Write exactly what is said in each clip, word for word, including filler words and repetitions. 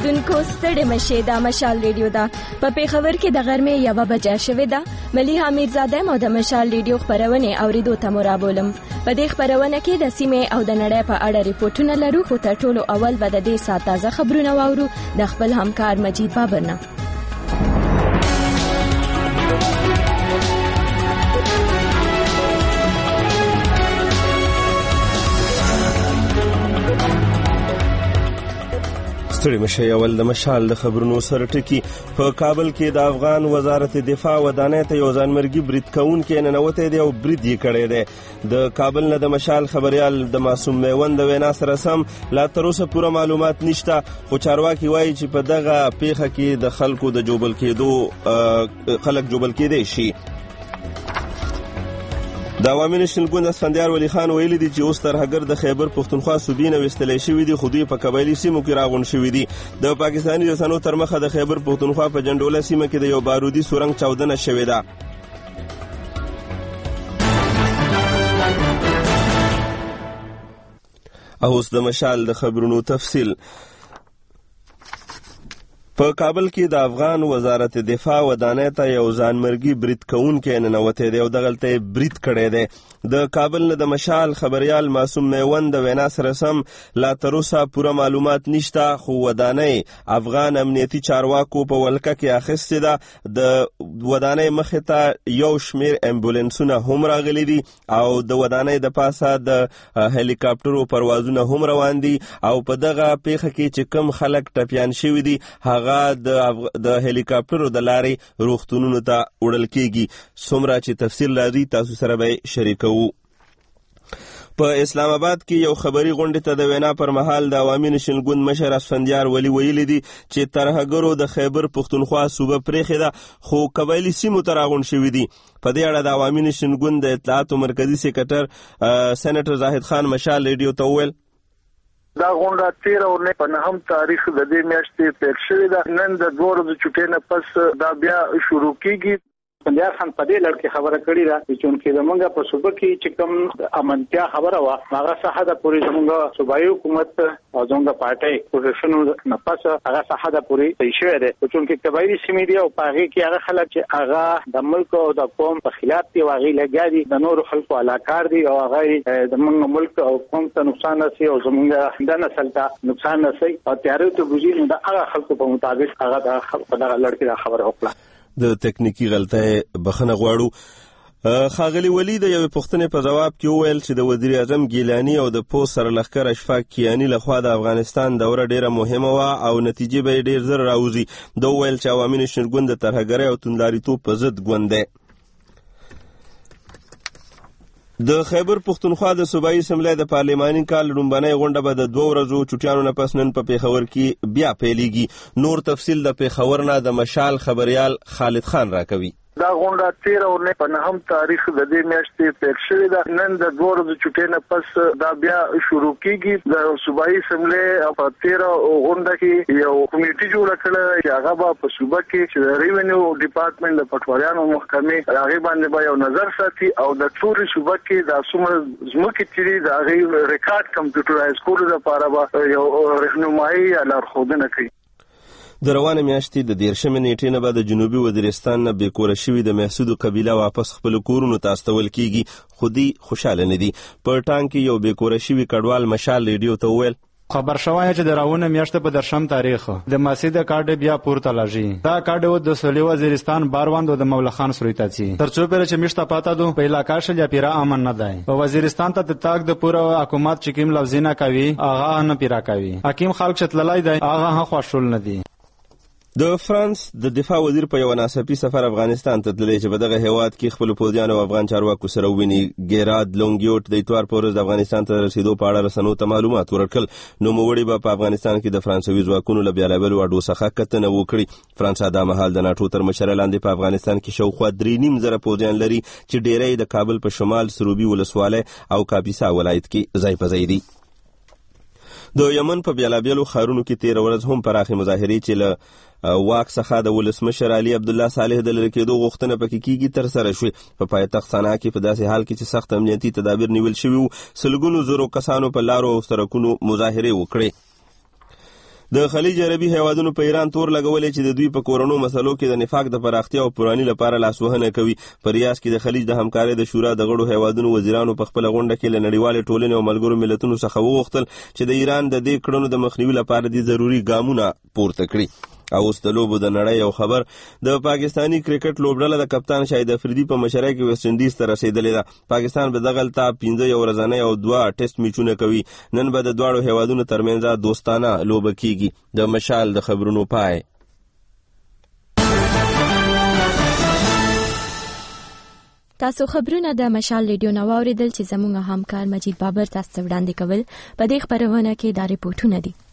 اوریدونکو ستړي مشئ، دا مشال ریډیو ده. په پېښور کې د غرمې یوه بجه شوې ده. ملیحه میرزاده مو د مشال ریډیو خپرونې اوریدو ته مو رابولم. په دې خپرونه کې د سیمې او د نړۍ په اړه ریپورټونه لرو، خو تر ټولو اول به د دې ساعت تازه خبرونه واورو د خپل همکار مجید بابر نه. ستړي مشئ، اول د مشال د خبرونو سره ټکی. په کابل کې د افغان وزارت دفاع ودانۍ ته یو ځانمرګي برید کوونکی ننوتی دی او برید یې کړی دی. د کابل نه د مشال خبریال د معصوم میوند د وینا سره سم لا تر اوسه پوره معلومات نشته، خو چارواکي وایي چې په دغه پیښه کې د خلکو د جوبل کېدو خلک جوبل کېدی شي. د عوامي نېشنل ګوند اسفندیار ولی خان ویلي دي چې اوس ترهګر د خیبر پښتونخوا صوبې نه ویستلی شوي دي، خو دوی په قبایلي سیمو کې راغونډ شوي دي. د پاکستاني رسنیو تر مخه د خیبر پښتونخوا په جنډوله سیمه کې د یو بارودي سورنګ چاودنه شوې ده. او اوس د مشال د خبرونو تفصیل. په کابل کې د افغان وزارت دفاع ودانۍ ته یو ځانمرګي برید کوونکی ننوتی دی او دغلته یې برید کړی دی. د کابل نه د مشال خبریال معصوم میوند د وینا سره سم لا تر اوسه پوره معلومات نشته، خو ودانۍ افغان امنیتي چارواکو په ولکه کې اخیستې ده. د ودانۍ مخې ته یو شمیر امبولانسونه هم راغلي دي او د ودانۍ د پاسه د هلیکاپټرو پروازونه هم روان دي او په دغه پیښه کې چې کم خلک ټپیان شوي دي هغه د د هلیکاپټرو د لارې روغتونونو ته وړل کیږي. څومره چې تفصیل لري تاسو سره به شریکو. په اسلام آباد کې یو خبري غونډې ته د وینا پر مهال د عوامي نېشنل ګوند مشر اسفندیار ولی ویلي دي چې ترهګرو د خیبر پښتونخوا صوبه پرېښې ده، خو قبایلي سیمو ته راغونډ شوي دي. په دې اړه د عوامي نېشنل ګوند د اطلاعاتو مرکزي سکرټر سېنیټر زاهد خان مشال ریډیو ته وویل دا غونډه تیره اونۍ په نهم تاریخ د دې میاشتې پیل شوې ده. نن د دوه ورځو چوټۍ نه پس دا بیا شروع کیږي. اسفندیار خان په دې لړ کې خبره کړې ده چې چونکې زمونږ په صوبه کې چې کوم امنتیا خبره وه هغه څخه د پورې زمونږ صوبایي حکومت او زمونږ پارټۍ پوزیشنو نه پس هغه څخه د پورې صحیح شوی دی. چونکې قبایلي سیمې دي او په هغې کې هغه خلک چې هغه د ملک او د قوم په خلاف دي او هغې لګیا دي د نورو خلکو علاکار دي او هغه زمونږ ملک او قوم ته نقصان رسوي او زمونږ د نسل ته نقصان رسوي او تیارې ته بوځي. نو د هغه خلکو په مطابق هغه د په دغه لړ کې دا خبره وکړه. د تکنیکی غلطۍ بخښنه غواړو. ښاغلي ولی د یوې پوښتنې په ځواب کې وویل چې د وزیر اعظم ګیلاني او د پوځ سرلښکر اشفاق کیاني لخوا د افغانستان دوره ډیره مهمه وه او نتیجې به یې ډیر زر راوځي. ده وویل چې عوامي نېشنل ګوند د ترهګرۍ او توندلاریتوب په ضد ګوند دی. د خیبر پښتونخوا د صوبایي اسمبلۍ د پارلماني کال لومړنۍ غونډه به د دوه ورځو چوټیانو نه پس نن په پېښور کې بیا پیلېږي. نور تفصیل د پېښور نه د مشال خبریال خالد خان راکوي. دا غونډه تیره اونۍ په نهم تاریخ د دې میاشتې پیل شوې ده. نن د دوه ورځو چوټۍ نه پس دا بیا شروع کیږي. د صوبایي اسمبلۍ په تیره غونډه کې یو کمیټي جوړه کړې چې هغه به په صوبه کې چې د ریونیو ډپارټمنټ د پټواریانو محکمې هغې باندې به یو نظر ساتي او د ټولې صوبه کې دا څومره ځمکې چې دي د هغې ریکارډ کمپیوټرایز کولو لپاره به یو رهنمایي یا لارښودنه کوي. د روانه میاشتې د دیرشمې نیټې نه به د جنوبي وزیرستان نه بې کوره شوي د محسودو قبیله واپس خپلو کورونو ته استول کیږي، خو دوی خوشحاله نه دي. په ټانګ کې یو بې کوره شوي کډوال مشال ریډیو ته وویل خبر شوی چې د راونه میاشته په درشم تاریخ د ماسې د کارډ بیا پورته لاږي. دا کارډ د سولې وزیرستان باروند د مولا خان سرویتاڅي ترڅو پر چې میشته پاته دو په علاقې شل یا پیرا امن نه دی. په وزیرستان ته د تاګ د پوره حکومت چې کوم لفظینا کوي هغه نه پیرا کوي. حکیم خلک چتللای دی هغه هم خوشحال نه دي. د فرانس د دفاع وزیر په یو ناڅاپي سفر افغانستان ته تللی چې په دغه هیواد کې خپل پوځیانو او افغان چارواکو سره وویني. ګیراد لونګیوټ د اتوار په ورځ د افغانستان ته رسیدو په اړه رسنیو ته معلومات ورکړل. نوموړي به په افغانستان کې د فرانسوي ځواکونو له بېلابېلو اډو څخه کتنه وکړي. فرانسه دا مهال د ناټو تر مشرۍ لاندې په افغانستان کې شاوخوا درې نیم زره پوځیان لري چې ډېری د کابل په شمال سروبي ولسوالۍ او کاپیسا ولایت کې ځای په ځای دي. د یمن په بېلابېلو ښارونو کې تېره ورځ هم پراخې مظاهرې چې له واک څخه د ولسمشر علي عبدالله صالح د لرې کېدو غوښتنه پکې کېږي ترسره شوې. په پایتخت صنعا کې په داسې حال کې چې سخت امنیتي تدابیر نیول شوي وو، سلګونو زرو کسانو په لارو او سړکونو مظاهرې وکړې. د خلیج عربي هیوادونو په ایران تور لګولې چې د دوی په کورونو مسلو کې د نفاق د پراختیا او پرانی لپاره لاسوهنه کوي. په ریاض کې د خلیج د همکارۍ د شورا د غړو هیوادونو وزیرانو په خپل غونډه کې له نړیوالې ټولنې او ملګرو ملتونو څخه وغوښتل چې د ایران د دې کړنو د مخنیوي لپاره د ضروري ګامونه پورته کړي. او اوس د لوبو د نړۍ یو خبر، د پاکستانی کرکټ لوبډله د کپتان شاهد افریدي په مشرۍ کې ویسټ انډیز ته رسیدلې ده. پاکستان به دغلته پنځه یو ورځنۍ او دوه ټیسټ میچونه کوي. نن به د دواړو هیوادونو ترمنځ دوستانه لوبه کیږي. د مشال د خبرونو پای. تاسو خبرونه د مشال ریډیو نو اوریدل چې زموږ همکار مجید بابر تاسو وړاندې کول. په دې خبرونه کې دا ریپورتونه دي.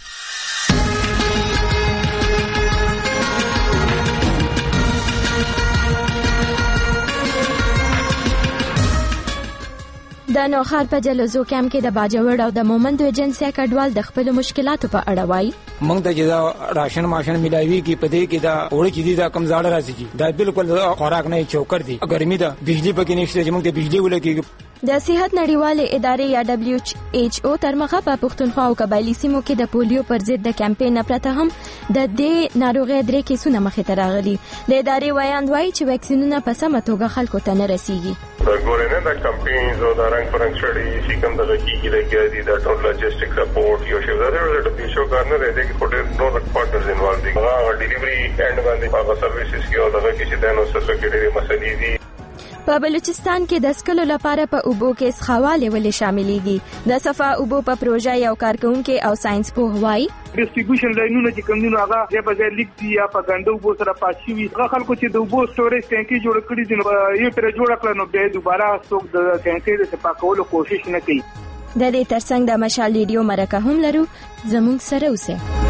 د نوخار په جلوزو کیمپ کې د باجوړ او د مومند ایجنسي کډوال د خپل مشکلاتو په اړه وایي. موږ ته چې دا راشن ماشن ملایوي کې پدې کې دا وړي چې دا کم زاړه راځي دا بالکل خوراک نه چوکر دي. ګرمي ده، بجلی پکې نشته چې موږ ته بجلی ولګي. د صحت نړیوالې ادارې یا دبليو ایچ او تر مخه په پښتونخوا او قبایلی سیمو کې د پولیو پر ضد د کمپاین نه پرته هم د دې ناروغۍ درې کیسونه مخې ته راغلي. د ادارې وایاند وایي چې ویکسینونه په سمه توګه خلکو ته نه رسیږي. د ګورنه د کمپاینز او د رنګ پرنګ شړې چې کوم د کیږي د ګادي د ټول لوجستیک سپورټ یو شی دا د دبليو ایچ او کارنر دی چې کوټه نو د پارټنرز انوالو دي. هغه ډیلیوري اینډ باندې هغه سرویسز کې او دغه کې چې د نو سره کې ډېرې مسلې دي. په بلوچستان کې د سکلو لپاره په اوبو کې څښاواله ولې شاملېږي. د صفا اوبو په پروژه یو کارکونکو او ساينس پوه وایي ډیسټریبیوشن لاینونه چې کوم دي هغه یا په ځای لیک دي یا په ګنده اوبو سره پاتې وي. هغه خلکو چې د اوبو سټوریج ټانکي جوړ کړی دي نو یو پر جوړ کړل نو بیا دوباره څوک د ټانکي د پاکولو کوشش نه کوي. د دې ترڅنګ د مشال ریډیو مرکه هم لرو. زموږ سره اوسئ.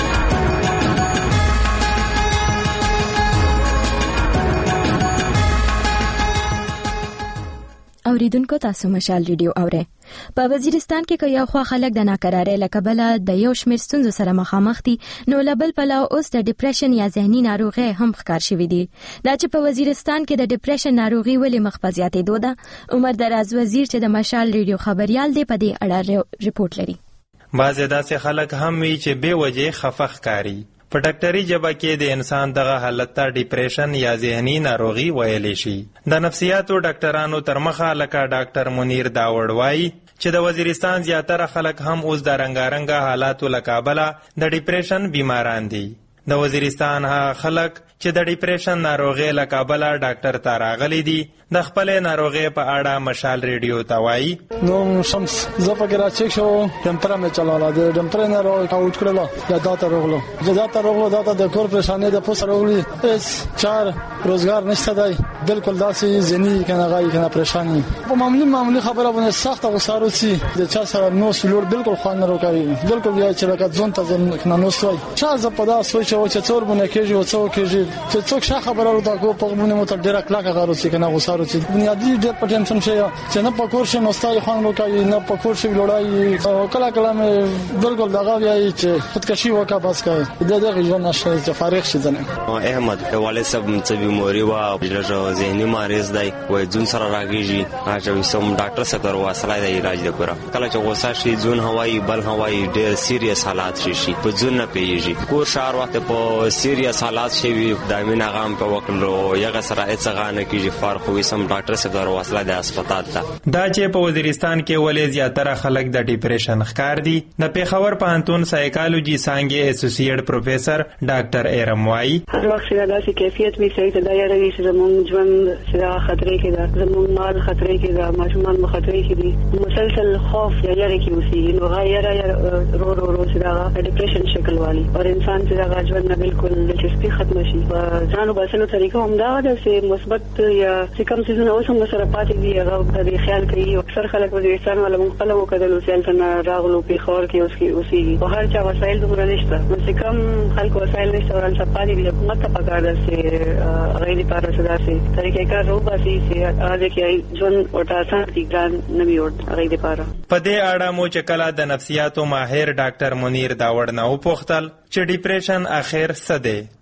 اوریدونکو تاسو مشال ریډیو اوره. په وزیرستان کې یو خوا خلک د ناکرارۍ له کبله د یو شمېر ستونزو سره مخامخ دي، نو له بل پلوه اوس د ډیپریشن یا ذهني ناروغۍ هم ښکار شوي دي. دا چې په وزیرستان کې د ډیپریشن ناروغي ولې مخ په زیاتېدو ده، عمر دراز وزیر چې د مشال ریډیو خبریال دی په دې اړه ریپورت لري. بعضې داسې خلک هم وي چې بې وجې خفه ښکاري. په ډاکټري ژبه کې د انسان دغه حالت ته ډیپریشن یا ذهني ناروغي ویلی شي. د نفسیاتو ډاکټرانو تر مخه لکه ډاکټر منیر داوړ وایي چې د وزیرستان زیاتره خلک هم اوس د رنګارنګه حالاتو له کبله د ډیپریشن بیماران دي. د وزیرستان هغه خلک چې د ډیپریشن ناروغۍ له کبله ډاکټر ته راغلي دي د خپلې ناروغۍ په اړه مشال ریډیو ته وایي. نوم شمس، زه پکې راچک شوم، ډمپره مې چلاوله، د ډمپرې ناروغي اوټ کړله، یا دا ته راغلو زه دا ته راغلو دا ته د کور پریشانۍ د پوس راغلي، هېڅ چار روزګار نشته دی، بالکل داسې ذهني کنه غایي کنه پریشاني په معمولي معمولي خبره باندې سخته غوسه راځي. د چا سره نوس لوړ بالکل خوند نه راکوي، بالکل بیا چې لکه ځون ته ځون نوس وایي چا زه په دا سوچ و چې څور بونه کېږي او څو کېږي چې څوک ښه خبره ورته کو په مونږ مو ته ډېره کلکه غاروسي کنه غوسه راځي. بنیادي ډېر په ټینشن شي چې نه په کور شي نو ستای خوان وکړي، نه په کور شي لوړای او کله کله مې بالکل دغه وایي چې خودکشي وکړه بس کوي د دغه ژوند نشه چې فارغ شي ځنه. احمد والد صاحب څه بیماری و لږ ذهني مریض دی وای ځون سره راګیږي راځي سم ډاکټر سره تر واسلای د علاج لپاره کله چې غوسه شي ځون هوایي بل هوایي ډېر سیریس حالات شي په ځون نه پیږي کور شهر وخت په سیریس حالات شي دامن غام په وکړو یغه سره اڅغانه کیږي فرق وي سم ډاکټر سره تر واسلای د هسپتال ته. دا چې په وزیرستان کې ولې زیاتره خلک د ډیپریشن ښکار دي، د پیښور پوهنتون سایکالوجي څانګې اسوسییټ پروفیسور ډاکټر ایرم وایي وخت دا چې کیفیت می صحیح ته دا یاري چې زموږ ژوند سره خطرې کې ده، زموږ مال خطرې کې ده، ماشومان مو خطرې کې دي، مسلسل خوف یا یاري کې اوسېږي نو غیر رو رو رو سره ډیپریشن شکل والی او انسان چې دا ژوند نه بالکل دلچسپي ختم شي. ځانو باسلو طریقه هم دا ده چې مثبت یا چې کوم څه نه اوسم سره پاتې دي هغه د خیال کوي. اکثر خلک وزیرستان ولا مخالف وکړل چې څنګه راغلو په خور کې اوس کې اوسېږي او هر چا وسایل دومره نشته نو چې کوم خلک وسایل نشته وران صفادي دي حکومت ته پکار ده چې غیر لپاره صدا سي طریقې کار رو باسي چې هغه کې ژوند ورته آسان دي ګران نه وي ورته غیر لپاره. په دې اړه مو چې کله د نفسیاتو ماهر ډاکټر منیر داوړ نه وپوښتل چې ډیپریشن اخر څه دی،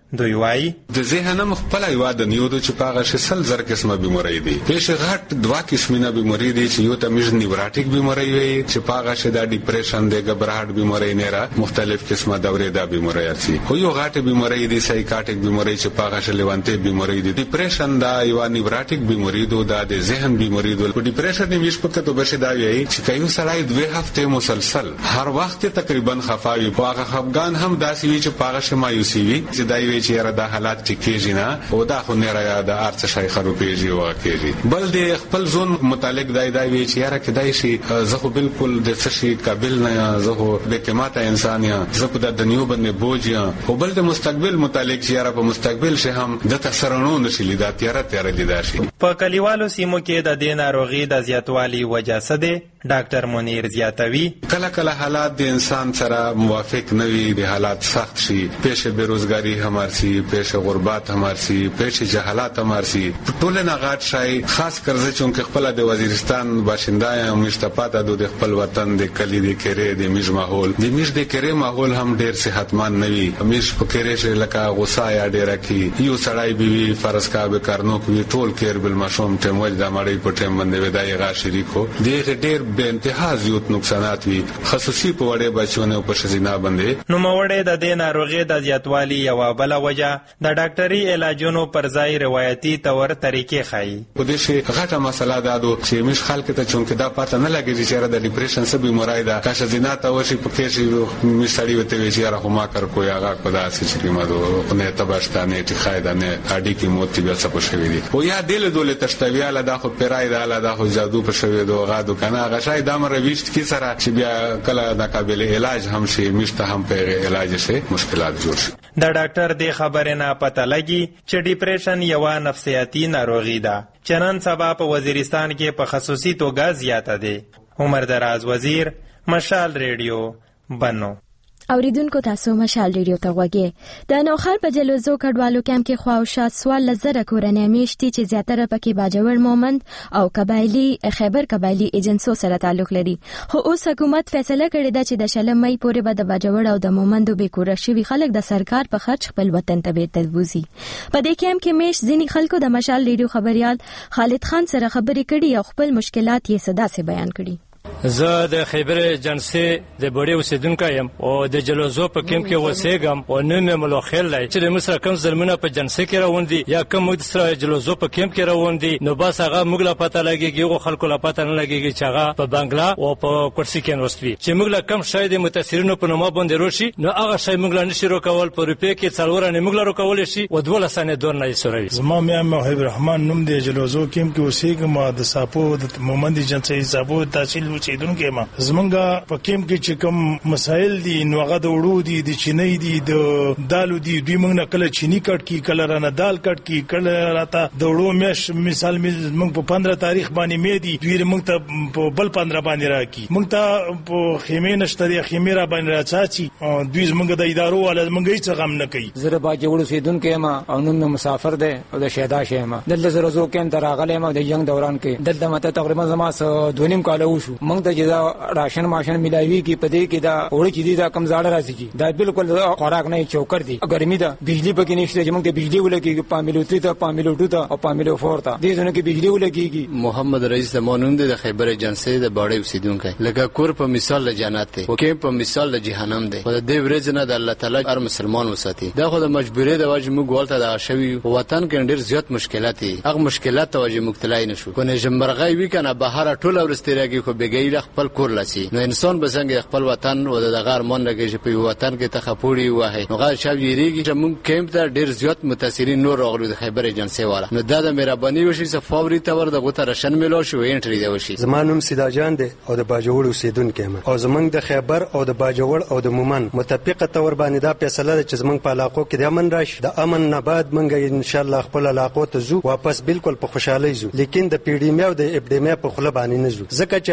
دوی وایي د ذهن مخبل یو د نیودو چې پاغه شسل زر قسمه بیماری دي پیش غټ دوا قسمه بیماری دي چې یو ته مج نیوراتیک بیماری وي چې پاغه شدا ډیپریشن د غبرهټ بیماری نه را مختلف قسمه دورې دا بیماری اچي خو یو غټ بیماری دي سایکاټیک بیماری چې پاغه شلوانته بیماری دي ډیپریشن دا یو نیوراتیک بیماری دو دا د ذهن بیماری دو ډیپریشن نیویش پکې ته بشه دا وی چې کایو سړی دوه هفته مسلسل هر وخت تقریبا خفاوي پاغه خفګان هم داسې وي چې پاغه شمایوسی وي چې دا وی چې را د حالات چې کېږي نه او دا خو نه را د ارڅ شای خروپېږي او کېږي بل د خپل ځون متعلق دای دا وی چې یاره کدای شي زه خو بالکل د څه قابل نه زه خو به کماته انسان یم زه په د دنیو باندې بوج یم او بل د مستقبل متعلق چې یاره په مستقبل شي هم د تسرونو نشي لیدا تیار تیار لیدا شي په کلیوالو سیمو کې د دې ناروغي د زیاتوالي وجہ څه ده ډاکټر منیر زیاتوي کله کله حالات د انسان سره موافق نه وي د حالات سخت شي پیش بیروزګاری همارسي پیش غربت همارسي پیش جهالت همارسي ټول نه غاټ شای خاص کرزه چونکه خپل د وزیرستان باشنده یم مشتپاته د خپل وطن د کلی د کری د میج ماحول د میج د کری ماحول هم ډیر صحتمند نه وي میج په کری شي لکه غوسه یا ډیر کی یو سړی بي فرض کا به کارنو کوي ټول کیر بل مشوم ته موج د مړی په ټیم باندې ودای غا شریکو د ډیر به انتها زیات نقصانات وي خصوصي په وړه بچونه په شزینا باندې نو موړې د دې ناروغي د زیاتوالي یو بل وجہ د ډاکټري علاجونو پر ځای روایتي تور طریقې خایي په دې شي غټه مسله دا ده چې مش خلک ته چونکه دا پاته نه لګي چې د ډیپریشن سبي مرای دا کا شزینا ته وشي په کې شي مشړی وته وی چې را هما کر کوی هغه په داسې چې مدو نه تباشتانه چې خایدا نه اډی کی موتی بیا څه پښوی دي او یا دل دوله تشتویاله دا خو پیرای دا دا خو جادو پښوی دوه غادو کنه هغه شای دا مر ویشت کی سره چې بیا کله ناقابل علاج هم شي مشته هم په علاج شي مشکلات جوړ شي د ډاکټر د خبره نه پته لګي چې ډیپریشن یو نفسیاتی ناروغي ده چې نن سبا په وزیرستان کې په خصوصي توګه زیاته ده. عمر دراز وزیر، مشال ریډیو، بنو. اوریدونکو تاسو مشال ریډیو ته غوږی. د نوخر په جلوزو کډوالو کیمپ کې خواوشا سوال لزره کورنۍ میشتي چې زیاتره پکې باجوړ مومند او قبایلی خیبر قبایلی ایجنسو سره تعلق لري. خو اوس حکومت فیصله کړې ده چې د شلم مې پورې به د باجوړ او د مومندو به کور شوي خلک د سرکار په خرچ خپل وطن ته بیرته بوزي. په دې کیمپ کې میش ځینی خلکو د مشال ریډیو خبريال خالد خان سره خبرې کړي او خپل مشکلات یې صدا سره بیان کړي. زه د خیبر ایجنسی د بډې اوسیدونکو یم او د جلوزو په کیمپ کې اوسېږم او نوم یې ملوخیل دی چې د مصر کم ظلمونه په جنسی کې روان دي یا کم موږ سره جلوزو په کیمپ کې روان دي نو بس هغه موږ لا پته لګيږي او خلکو لا پته نه لګيږي چې هغه په بنگلا او په کرسي کې نوستوي چې موږ لا کم شاید متاثرینو په نوم باندې روشي نو هغه شای موږ لا نشي روکول په روپې کې څلور نه موږ لا روکول شي او دوه لسانه دور نه سروي. زما مې محب رحمان نوم دی جلوزو کیمپ کې اوسېږم د ساپو د مومند جنسی ساپو تحصیل اوسیدونکو یم. زمونږه په کیمپ کې چې کوم مسائل دي نو هغه د وړو دي د چینی دي د دالو دي دوی موږ نه کله چینی کټ کی کله رانه دال کټ کی کله راته د وړو مېش مثال موږ په پندرہ تاریخ باندې مې دي دوی موږ ته په بل پندرہ باندې راکی موږ ته په خیمه نشته د خیمه را باندې راځي دوی موږ د ادارو ول موږ هیڅ غم نه کوي. زره باجه وړو سیدونکو ما او نن مسافر ده او د شهدا شهما دلته زره زو کې تراغله ما د جنگ دوران کې دلته مته تقریبا زما دونیم کال وشو موږ ته جزا راشن ماشن ملایوي کی پدې کې دا وړي چې دا کم زاړه راځي کی دا بالکل خوراک نه چوکر دي ګرمي ده بجلی پکې نشته چې موږ ته بجلی ولګي پامیلو تری ته پامیلو ټو ته او پامیلو فور ته دې ځنه کې بجلی ولګيږي. محمد رئیس زمانون د خیبر ایجنسی د باړې اوسیدونکو لکه کور په مثال له جنت ته او کې په مثال له جهنم ده خو د دې ورځ نه د الله تعالی هر مسلمان وساتي دا خو د مجبورې د وجه موږ ولته د شوی وطن کې ډېر زیات مشکلات دي هغه مشکلات ته وجه مبتلا نشو کو نه جمرغای وی کنه بهر ټول ورستریږي خو بګی خپل کور لسی نو انسان بسنګ خپل وطن او د غار مون لګي چې په وطن کې تخپوري واه نو غا شاو یریږي چې موږ کیمپ ته ډیر زیات متاثرین نور راغلو د خیبر ایجنسی والا نو دا د مهرباني وشي چې فوري تور د غوته رشن ملو شو انټری دی وشي. زمانوم سیدا جان دی او د باجوړ اوسیدونکو یم او زمنګ د خیبر او د باجوړ او د مومن متفقه تور باندې دا فیصله چې زمنګ په علاقو کې د امن راشي د امن نه بعد موږ ان شاء الله خپل علاقو ته زو واپس بالکل په خوشحالي زو لیکن د پیډیمیا او د اپډیمیا په خله باندې نه زو ځکه چې هغه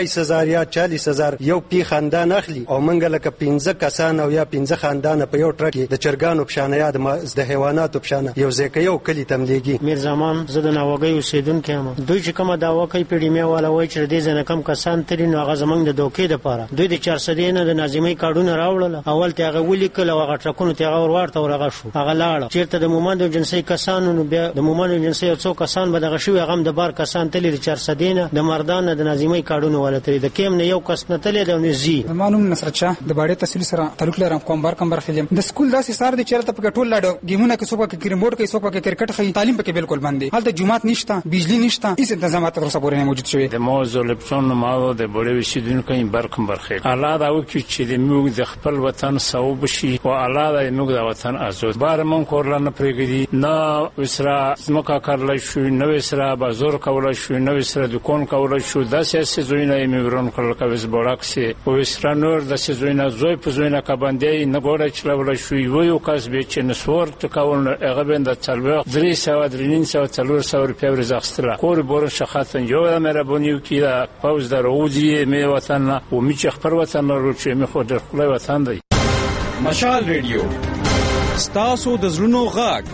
بایس هزار یا چالیس هزار یو پی خاندان اخلي او موږ لکه پنځه کسان او یا پنځه خاندان په یو ټرک د چرګانو پشانه یا د حیواناتو پشانه یو ځای کې یو کلی تملیږي. میر زمان زه د ناوګۍ اوسیدونکی یم. دوی چې کومه دعوا کوي پیډیمیا والا وایي چې دې ځنه کم کسان تلي نو هغه زمونږ د دوکې دپاره دوی د چار سدې نه د ناظمۍ کارډونه راوړله. اول ته هغه ولیکل او هغه ټرکونو ته هغه ورواړته ورغه شو هغه لاړه چېرته د مومند او جنسۍ کسانو نو بیا د مومند او جنسۍ یو څو کسان به دغه شوي هغه هم د بار کسان تلي د چار سدې نه د مردان نه د ناظمۍ کارډونه والا تلي د کیم نه یو کس نه تللی دی او نه ځي. زما نوم نصرت شاه د باډې تحصیل سره تعلق لرم. کوم بار کوم برخې یم. د سکول داسې سار دی چېرته پکې ټول لاړو ګیمونه کې څوک پکې کریم بورډ کوي څوک پکې کرکټ ښيي تعلیم پکې بالکل بند دی. هلته جومات نشته بجلی نشته هیڅ انتظامات تر اوسه پورې نه موجود شوي. د موضوع لپټون ما د بوړې وسیدونکو برکم برخې الله دا وکړي چې د موږ د خپل وطن صوب شي او الله دا موږ د وطن آزاد بار مون کورلانه پرېږدي نه وسرا زمکا کارلای شو نه وسرا بازار کولای شو نه وسرا دکان کولای شو د سیاسي زوینه میورون کول کوي بوراکسي او وسرا نور د سیزوینه زوی په زوینه کا باندې نه ګوره چلول شو یو کس به چې نسور تکول هغه بند څلور درې سو درې سو څلور سو روپیا ورزاستله کور بور شخاتن یو د مهرباني کیدا پاوز درودی می وطن او می چې خپل وطن ورو چې می خو د خپل وطن دی. مشال ریډیو ستاسو د زړونو غږ.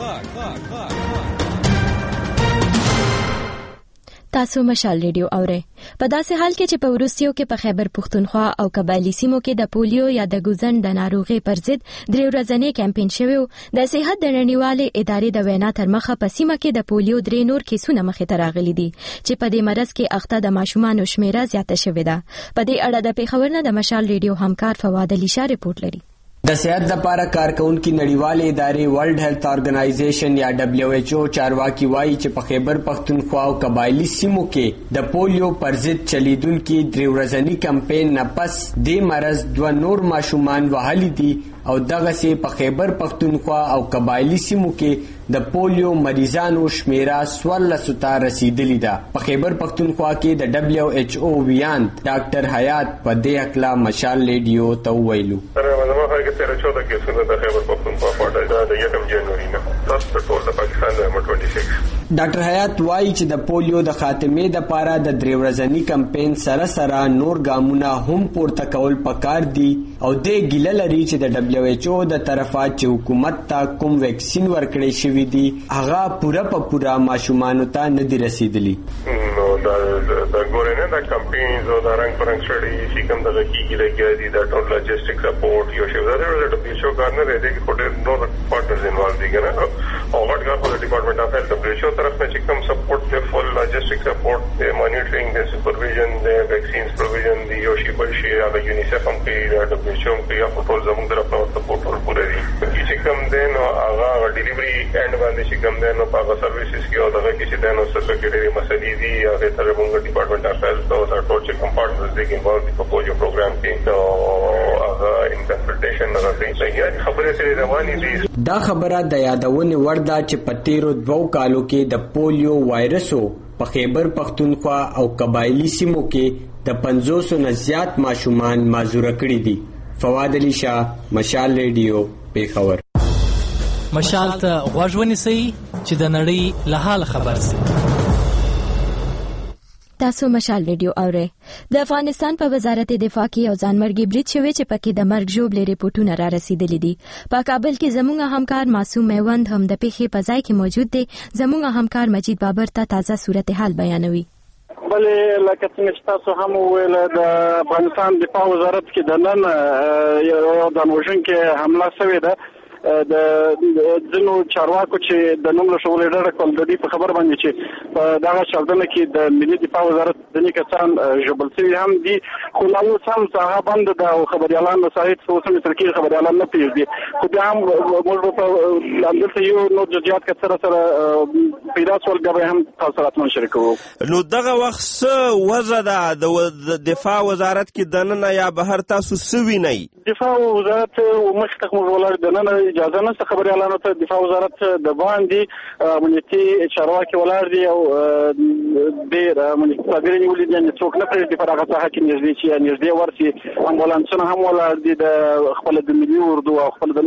تاسو مشال ریډیو اورئ. په داسې حال کې چې په وروستیو کې په خیبر پښتونخوا او قبایلی سیمو کې د پولیو یا د ګوزن د ناروغۍ پر ضد درې ورځنی کمپاین شوی د صحت د نړیوالې ادارې د وینا تر مخه په سیمه کې د پولیو درې نور کیسونه مخې ته راغلي دي چې په دې مرض کې اخته د ماشومانو شمیره زیاته شوې ده. په دې اړه د پیښور نه د مشال ریډیو همکار فواد علي شاه رپورټ لري. د صحت لپاره کارکونکو نړیوالې ادارې ورلد هیلث ارګنایزیشن یا دبلیو ایچ او چارواکي وایي چې په خیبر پښتونخوا او قبایلی سیمو کې د پولیو پر ضد چلیدونکو درې ورځنی کمپاین نه پس د مرض دوه نور ماشومان وهلي دي او دغه سي په خیبر پښتونخوا او قبایلی سیمو کې د پولیو مریضانو شمیره څوارلسو ته رسیدلې ده. په خیبر پښتونخوا کې د دبلیو ایچ او ویان ډاکټر حیات په دې اکلا مشال ریډیو ته ویلو. تیرہ چودہ کیسونه د خیبر پښتونخوا په اړه د یکم جنوري نه تاسو ټول د پاکستان د نمبر چھبیس. ډاکټر حیات وایي چې د پولیو د خاتمې لپاره د درې ورځنی کمپاین سره سره نور ګامونه هم پورته کول پکار دي او د ګیله لري چې د دبلیو ایچ او د طرفه چې حکومت ته کوم ویکسین ورکړی شوی دی هغه پوره په پوره ماشومانو ته نه دی رسیدلی. نو دا د ګورنه د کمپاینز او د رنګ پرنګ سټډي چې کوم د کیږي لګیا دي د ټول لاجستیک سپورټ یو شی دا د بیشو کارنه دی چې کوډ نو پارټنرز انوالو دي کنه او غټ کار په ډپارټمنټ اف هیلث دبلیو طرف نه چې کوم سپورټ دی فل لاجستیک سپورټ دی مانیټرینګ دی سپرویژن دی ویکسینز پروویژن دی یو شی بل شی هغه یونیسف هم کوي د دبلیو هم کوي په ټول زموږ طرف نه سپورټ ورپورې دي چې کوم دی نو هغه ډیلیوري اینډ باندې چې کوم دی نو هغه سرویسز کې او دغه کې چې دی نو څه کې ډېرې مسلې دي هغه تر موږ ډپارټمنټ اف هیلث او سره ټول چې کوم پارټنرز دي انوالو دي په پولیو پروګرام کې نو هغه انټرپریټیشن هغه صحیح خبره سره روانې دي. دا خبره د یادونې وړ ده چې په تیرو دوو کالو کې د پولیو وایرسو په خیبر پښتونخوا او قبایلی سیمو کې د پنځوسو نه زیات ماشومان معذوره کړي دي. فواد علي شاه مشال ریډیو پیښور. مشال ته غوږ ونیسئ چې د نړۍ له حال خبر شئ. تاسو مشال ریډیو اورئ. د افغانستان په وزارت دفاع کې یو ځانمرګي برید شوی چې پکې د مرګ ژوبلې ریپورتونه را رسیدلي دي. په کابل کې زموږ همکار معصوم میوند هم د پیښې په ځای کې موجود دی. زموږ همکار مجید بابر ته تازه صورتحال بیانوي. بلې لکه څنګه چې تاسو هم وویل د افغانستان دفاع وزارت کې د نن یو د وژونکې حمله شوې ده د ځینو چارواکو چې د نوم له شغلې ډډه کول د دې په خبر باندې چې په دغه چاودنه کې د ملي دفاع وزارت ځینې کسان ژوبل شوي هم دي خو لا اوس هم ساحه بنده ده او خبریالان د ساحې څخه اوس هم ترکیب خبریالان نه پرېږدي خو بیا هم موږ په همدلته یو نور جزئیات که سره سره پیدا شول بیا به هم تاسو سره اتمن شریکوو. نو دغه وخت څه وضع ده د دفاع وزارت کې دننه یا بهر تاسو څه وینئ؟ دفاع وزارت مخکې څخه موږ ولاړ دننه اجازه نشته خبریالانو ته. دفاع وزارت د باندې امنیتي چارواکي ولاړ دي او ډېر امنیتي څادرې نیولې دي یعنې څوک نه پرېږدي په هغه ساحه کې نږدې چې نږدې ورسي. امبولانسونه هم ولاړ دي د خپل د ملي اردو او خپل د نورو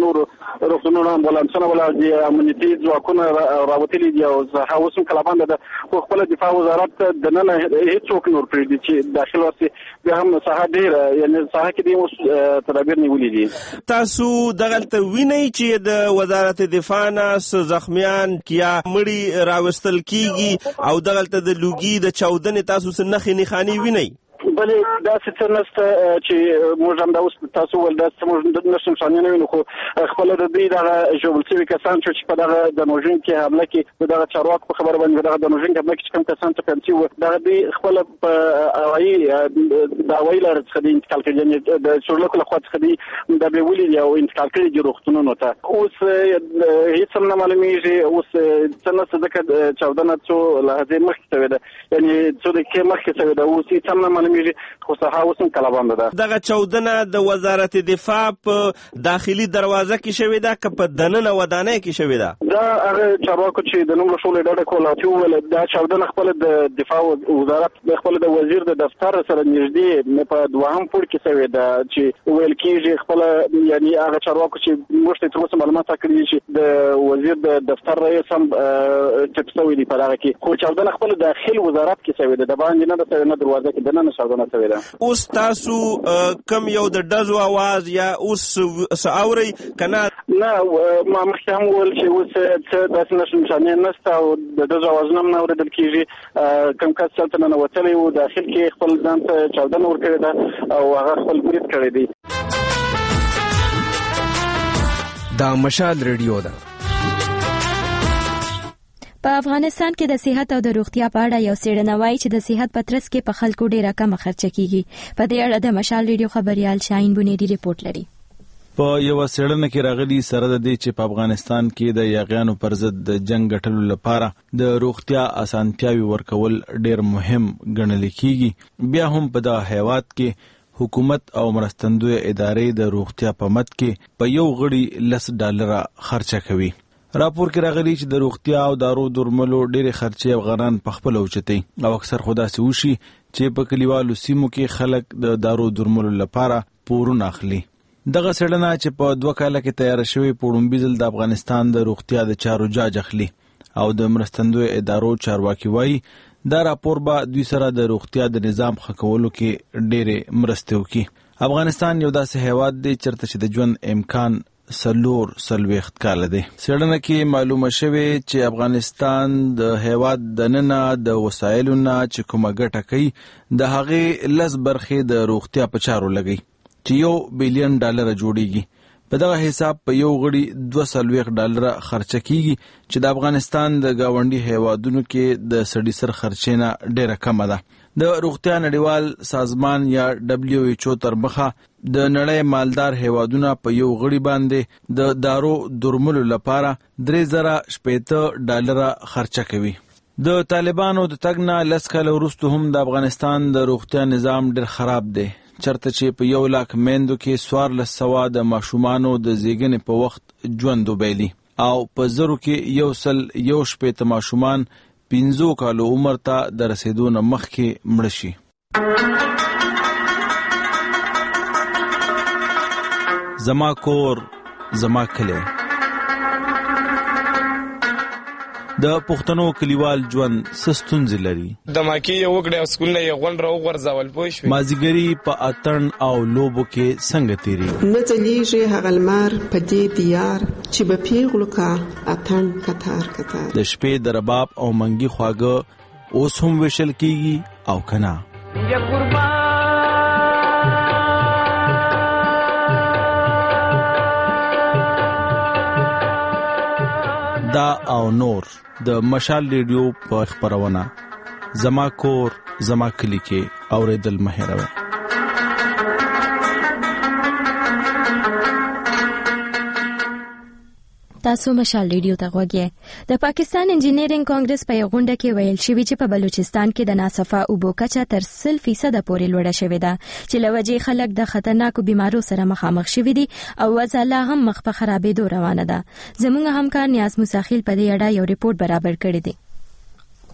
روغتونونو امبولانسونه ولا د امنیتي ځواکونه راوتلي دي او زه اوس هم کلابند ده خو خپل دفاع وزارت د نن هیڅوک نور پرې دي چې داخل واسي به هم ساحه ډیر یعنی ساحه کې دی اوس تدابیر نیولې دي. تاسو دغلته وینئ چې د وزارت دفاع نه زخمیان کیا مړي راوستل کیږي او دغلته د لوګي د چاودنې تاسو څه نښې نښانې وینئ؟ بلې داسې څه نشته چې موږ هم دا اوس تاسو ول داسې موږ نشو نښانې نه وینو خو خپله د دوی دغه ژوبل شوي کسان چې په دغه د نوژونکي حمله کې د دغه چارواکو په خبره باندې دغه د نوژونکي حمله کې چې کوم کسان ټپیان شوي وو دغه دوی خپله په هوایي د هوایي لارې څخه دي انتقال کړي یعنې د چورلکو له خوا څخه دي دا بیولي دي او انتقال کړي دي روغتونونو ته. اوس هېڅ هم نه معلومېږي اوس څه نشته ځکه چاودنه څو لحظې مخکې شوې ده یعنې څو دقیقې مخکې شوې ده اوس هېڅ هم نه معلومېږي خو ساحه اوس هم کلابنده ده. دغه چاودنه د وزارت دفاع په داخلي دروازه کې شوې ده که په دننه ودانۍ کې شوې ده؟ دا هغه چارواکو چې د نوم له شغله ډډه کوله چې وویل دا چاودنه خپله د دفاع وزارت خپله د وزیر د دفتر سره نږدې په دوهم پوړ کې شوې ده چې ویل کېږي خپله یعنې هغه چارواکو چې موږ ته تر اوسه معلومات راکړي چې د وزیر د دفتر رئیس هم ټپ شوی دی په دغه کې خو چاودنه خپله داخل وزارت کې شوې ده د باندې نه ده شوې نه دروازه کې دننه چاودنه شوې ده. اوس تاسو کم یو د ډزو आवाज یا اوس څه اورئ که نه؟ نه ما مخکې هم وویل چې اوس څه داسې نښې نښانې نشته او د ډزو اوازونه هم نه اورېدل کېږي. کوم کس هلته ننوتلی و داخل کې خپل ځان ته چاودنه ورکړې ده او هغه خپل برید کړی دی. دا مشال ریډیو ده. په افغانستان کې د صحت او د روغتیا په اړه یو څېړنه وایي چې د صحت په ترڅ کې په خلکو ډېره کمه خرچه کیږي. په دې اړه د مشال ریډیو خبريال شاهین بنيري ریپورت لري. په یو څېړنه کې راغلي سره د دې چې په افغانستان کې د یاغیانو پر ضد د جنگ ګټلو لپاره د روغتیا اسانتیاوي ورکول ډېر مهم ګڼل کیږي. بیا هم په دغه هیواد کې حکومت او مرستندوی ادارې د روغتیا په مد کې په یو غړي لس ډالره خرچه کوي. راپور کې راغلی چې د روغتیا او دارو درملو ډېرې خرچې افغانان په خپل اوچتي او اکثر خو داسې وشي چې په کلیوالو سیمو کې خلک د دارو درملو لپاره پورونه اخلي. دغه څېړنه چې په دوه کاله کې تیاره شوې په لومړي ځل د افغانستان د روغتیا د چارو جاج اخلي او د مرستندوی ادارو چارواکي وایي دا راپور به دوی سره د روغتیا د نظام ښه کولو کې ډېرې مرستې وکړي. افغانستان یو داسې هیواد دی چېرته چې د ژوند امکان سلور سلويخت کال دی. څېړنه کې معلومه شوې چې افغانستان د هیواد دننه د وسایلو نه چې کومه ګټه کوي د هغې لس برخې د روغتیا په چارو لګي چې یو بلین ډالره جوړیږي. په دغه حساب په یو غړي دوه سلويخت ډالره خرچه کیږي چې د افغانستان د گاونډي هیوادونو کې د سړي سر خرچې نه ډېره کمه ده. د روغتیا نړیوال سازمان یا دبلیو ایچ او تر مخه د نړۍ مالدار هیوادونه په یو غړي باندې د دارو درملو لپاره درې زره شپېته ډالره خرچه کوي. د طالبانو د تګ نه لس کاله وروسته هم د افغانستان د روغتیا نظام ډېر خراب دی. چرته چې په یو لاک میندو کې څوارلس سوه د ماشومانو د زیږنې په وخت ژوند وبیلي او په زرو کې یو سل یو شپېته ماشومان پنځو کالو عمر ته د رسیدو نه مخکې مړه شي. زما کور زما کلی. د پښتنو کلیوال ژوند څه ستونزې لري؟ د ماکي یو وکړې او سکول نه یې غونډ راوغورځول پوه شوې. مازدیګري په اتڼ او لوبو کې څنګه تېرېږي؟ نه ځلیږي هغه لمر په دې دیار چې به پیغلو کا اتڼ کتار کتار. د شپې د رباب او منګي خواږه اوس هم ویشل کېږي او که نه؟ یا قربان دا او نور د مشال ریډیو په خبرونه زما کور زما کلی کې اوریدل مه هېروئ. تاسو مشال ریډیو ته غوږی. د پاکستان انجینرینګ کانګرس په غونډه کې ویل شوی چې په بلوچستان کې د ناصفه اوبو کچه تر سل فیصد پورې لوړه شوې ده چې لوجې خلک د خطرناکو بیمارو سره مخامخ شوي دي او وضع لا هم مخ په خرابېدو روانه ده. زموږ همکار نیاز مساخیل په دې اړه یو ریپورت برابر کړی دی.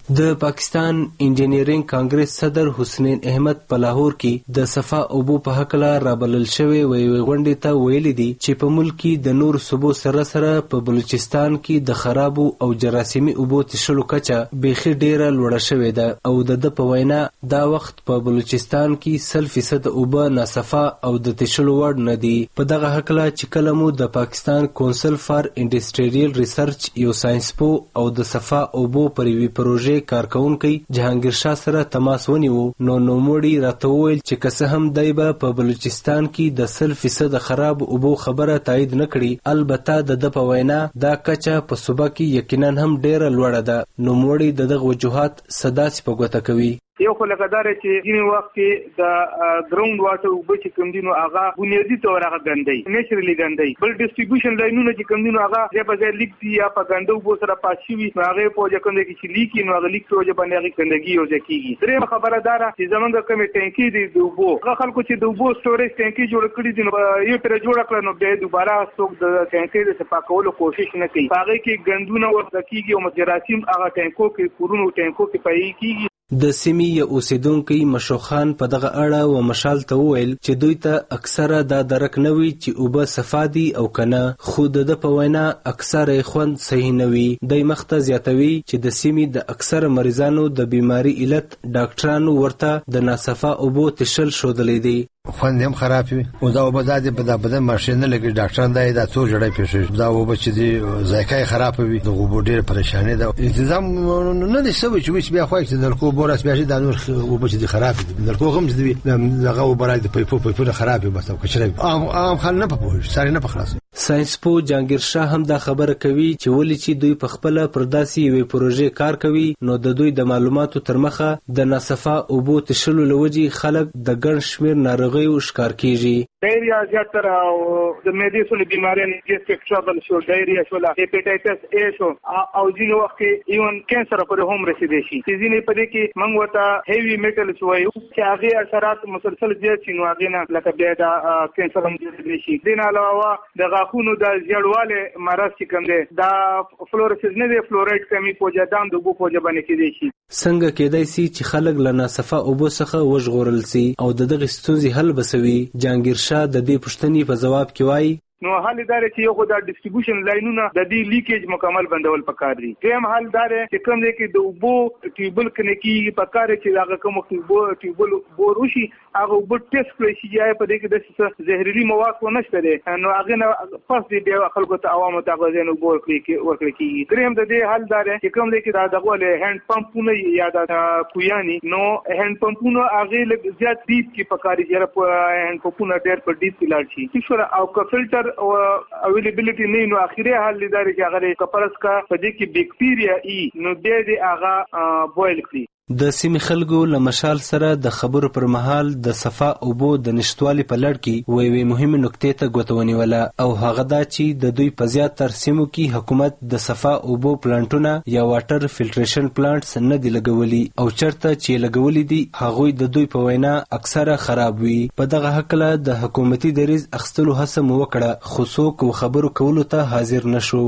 د پاکستان انجینرینګ کانګرس صدر حسنین احمد په لاهور کې د صفا اوبو په حقله رابلل شوی وی غونډې ته ویلي دي چې په ملک کې د نور صوبو سره سره په بلوچستان کې د خرابو او جراثیمي اوبو تشلو کچه بیخي ډیره لوړه شوې ده او د په وینا دا وخت په بلوچستان کې سل فیصد اوبه ناصفا او د تشلو وړ نه دي. په دغه حقله چې کله مو د پاکستان کونسل فار انډسټریال ریسرچ یو ساينسپو او د صفا اوبو پر یوې پروژې کارکونکي جهانگیر شاه سره تماس ونیو نو نوموړي راته وویل چې که څه هم دی به په بلوچستان کې د سل فیصد خراب اوبو خبره تایید نه کړي، البته د ده په وینا دا کچه په صوبه کې یقینا هم ډیره لوړه ده. نوموړي د دغه وجوهات سداسې په ګوته کوي. یو خو لکه داره چې ځینې وخت کې د ګراوند واټر اوبه چې کوم دي نو هغه بنیادي طور هغه ګندوي، نیچرلي ګندوي. بل ډسټریبیوشن لاینونه چې کوم دي نو هغه ځای په ځای لیک دي یا په ګنده اوبو سره پاس شوي نو هغې په وجه کوم دی چې لیکي نو هغه لیک په وجه باندې هغې ګندګي یو ځای کېږي. درېیمه خبره دا ده چې زمونږ کومې ټینکي دي د اوبو هغه خلکو چې د اوبو سټوریج ټینکي جوړه کړي دي نو یو پرې جوړه کړه نو بیا دوباره څوک د ټینکۍ د صفا کولو کوشش نه کوي. په هغې کې ګندونه ورته کېږي او جراثیم هغه ټینکو کې کورونو ټینکو کې پیدا کېږي. د سیمې یو اوسیدونکي مشوخان په دغه اړه و مشال ته وویل چې دوی ته اکثره دا درک نه وي چې اوبه صفا دي او کنه، خو د ده په وینا اکثره خوند صحیح نه وي. دی مخته زیاتوي چې د سیمې د اکثره مریضانو د بیماری علت ډاکټرانو ورته د ناصفا اوبو تشل ښودلی دی. خوند هم خراب وي او دا اوبه دا د په بدن ماشین نه لګي، ډاکټران دا دا څو جوړه پیښه دا اوبه چې دی ذایقه خراب وي، د اوبو ډېر پریشانی ده. تنظیم نه دي سوي چې بیا خو چې د کوبو راس بیا چې د نور اوبه چې خراب دي د کوم هم چې دی دغه اوبه راځي په په په خراب وي بس او کچره عام عام خل نه پوهیږي ساري نه پخلاص. ساينسپو جهانگیر شاه هم دا خبره کوي چې ولې چې دوی په خپل پرداسي یوې پروژې کار کوي نو د دوی د معلوماتو تر مخه د ناصفا اوبو تشلو لوجي خلک د ګڼ شمیر ناروغیو ښکار کیږي. ډایریا زیاتره او د معدې سره بیماریاں جیسے ټرابل شو، ډایریا شو، هیپاټایټس ای شو او ځینې وخت کې ایون کینسر پورې هم رسیدي شي. ځینې په دې کې موږ ورته هیوی میټل شوی چې هغه اثرات مسلسل زیات شي نو هغه نه لکه بیا د کینسر هم رسیدي شي. دین علاوه د غاښونو د زیړواله مرض چې کوم دی دا فلورسیز نه دی، فلورایډ کمی پوجا دام د اوبو پوجا باندې کېدی شي. څنګه کېدای سي چې خلک له ناصفا اوبو څخه وژغورل سي او د دغه ستونزې حل بسوي؟ جهانگیر شاه د دې پوښتنې په جواب کې وایي نو حل دار چې یو دا ډسټریبیوشن لاینونه د دې لیکیج مکمل بندول پکار دي. دیم حل دار چې کوم دی کې د اوبو ټیوبل کنه کې پکار چې هغه کوم ټیوبو ټیوبل بور وشي هغه اوبو ټیسټ کړی شي یا په دې کې د زهريلي مواد کو نشته دي نو هغه نه پاس دی بیا خلکو ته عوامو ته غوښنه اوبو ورکړي کې ورکړي کې. دریم د دې حل دار چې کوم دی کې دا دغه له هاند پمپونه یا د کویانی نو هاند پمپونه هغه لږ زیات ډیپ کې پکاري چې په هاند پمپونه ډېر په ډیپ کې لاړ شي چې شو او کا فلټر او اویلیبিলিټی نه نو اخیری حل لري چې هغه کپرس کا په دې کې بکټیریا ای نو دې دې هغه بویل کړي. د سیمې خلکو له مشال سره د خبرو پر مهال د صفا اوبو د نشټوالي په لړ کې وې وې مهمه نکته ته غوته ونیوله او هغه دا چې د دوی په زیات تر سیمو کې حکومت د صفا اوبو پلانټونه یا واټر فلټریشن پلانټس نه دی لګولي او چرته چې لګولي دي هغه د دوی په وینا اکثره خراب وي. په دغه حقله د حکومتي دریز اخستلو هڅه مو وکړه خو څوک خبرو کولو ته حاضر نشو.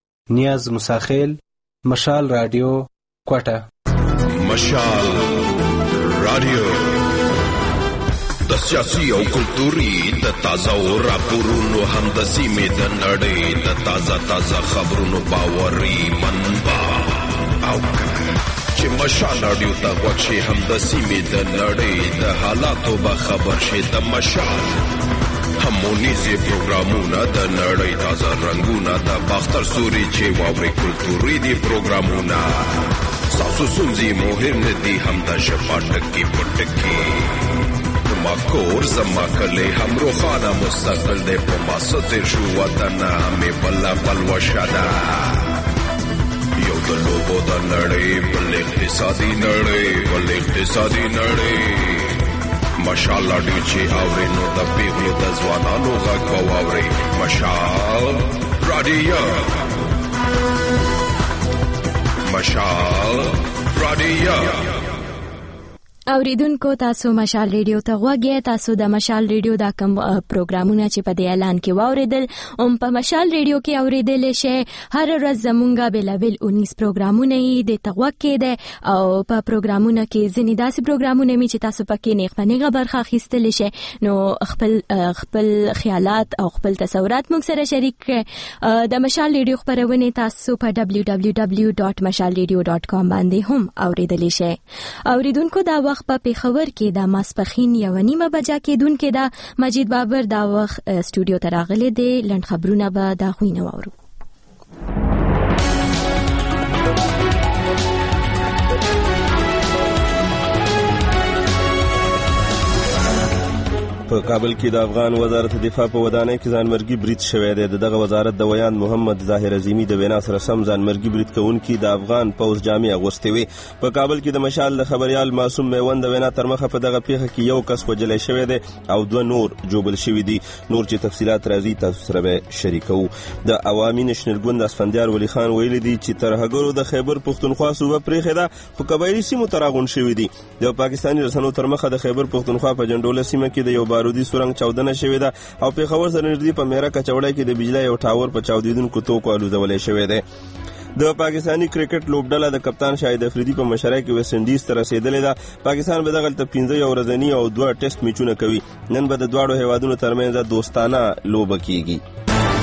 نیاز مساخیل، مشال رادیو، کوټه. مشال رادیو د سیاسي او کلتوري د تازه او راپورونو هم د سیمې د نړۍ د تازه تازه خبرونو باوري منبع او چې مشال رادیو ته غوږ شي هم د سیمې د نړۍ د حالاتو به خبر شي. د مشال همونیزي پروګرامونه د نړۍ تازه رنگونه د باختر سوري چې واوري کلتوري دي پروګرامونه ساسو سنزی مهم ندی هم دا شپاٹکی پٹکی ما کور زما کلی هم روخانا مستقل دے پا ما ستر شو وطنا ہمیں بلا بلو شدا یو دا لوگو دا نڑی بل اقتصادی نڑی بل اقتصادی نڑی مشال لاڈیو چی آوری نو دا پیغلو دا زوانانو غاق باوری مشال رادیو مشال رادیو. اوریدونکو تاسو مشال ریډیو ته غوږی تاسو د مشال ریډیو د کوم پروګرامونه چې په دې اعلان کې واوریدل او په مشال ریډیو کې اوریدل شي هر ورځ زمونږه بلابل انیس پروګرامونه د تغوږ کې ده او په پروګرامونه کې ځینې داسې پروګرامونه می چې تاسو پکې نه خپلنګه برخه اخیستل شي نو خپل خپل خیالات او خپل تصورات موږ سره شریک کړئ د مشال ریډیو خبرونه تاسو په دبلیو دبلیو دبلیو ډاټ مشال ریډیو ډاټ کام باندې هم اوریدل شي اوریدونکو دا وخت په پیښور کې د ماسپخین یو نیمه بجا کې دون کې د مجید بابر دا وخت سټوډیو ته راغلي دي لند خبرونه به دا خوینه وورو په کابل کې د افغان وزارت دفاع په ودانۍ کې ځانمرګي برید شوی دی دغه وزارت د ویان محمد ظاهر عظیمی د وینا سره سم ځانمرګي برید کوونکي د افغان پوز جامې اغوستې وي په کابل کې د مشال د خبريال معصوم میوند د وینا تر مخه په دغه پیښه کې یو کس وجلې شوی دی او دوه نور جوبل شوی دي نور چې تفصيلات راځي تاسو سره به شریکو د عوامي نشنل ګوند اسفندیار ولی خان ویل دي چې ترهګرو د خیبر پښتونخوا صوبه پرېخه ده خو قبایلی سیمو تراغون شوی دي د پاکستاني رسنیو تر مخه د خیبر پښتونخوا په جنډوله سیمه کې د یو بارودي سورنګ چاودنه شوې ده او پیښور سره نږدې په میرا کچوړی کې د بجلی یو ټاور په چاودیدونکو توکو الوزولې شوې ده د پاکستانی کرکټ لوبډله د کپتان شاهد افریدي په مشرۍ کې ویسټ انډیز ته رسیدلې ده پاکستان به دغه ته پنځه یو ورځنی او دوه ټیسټ میچونه کوي نن به د دواړو هیوادونو ترمنځ دوستانه لوبه کیږي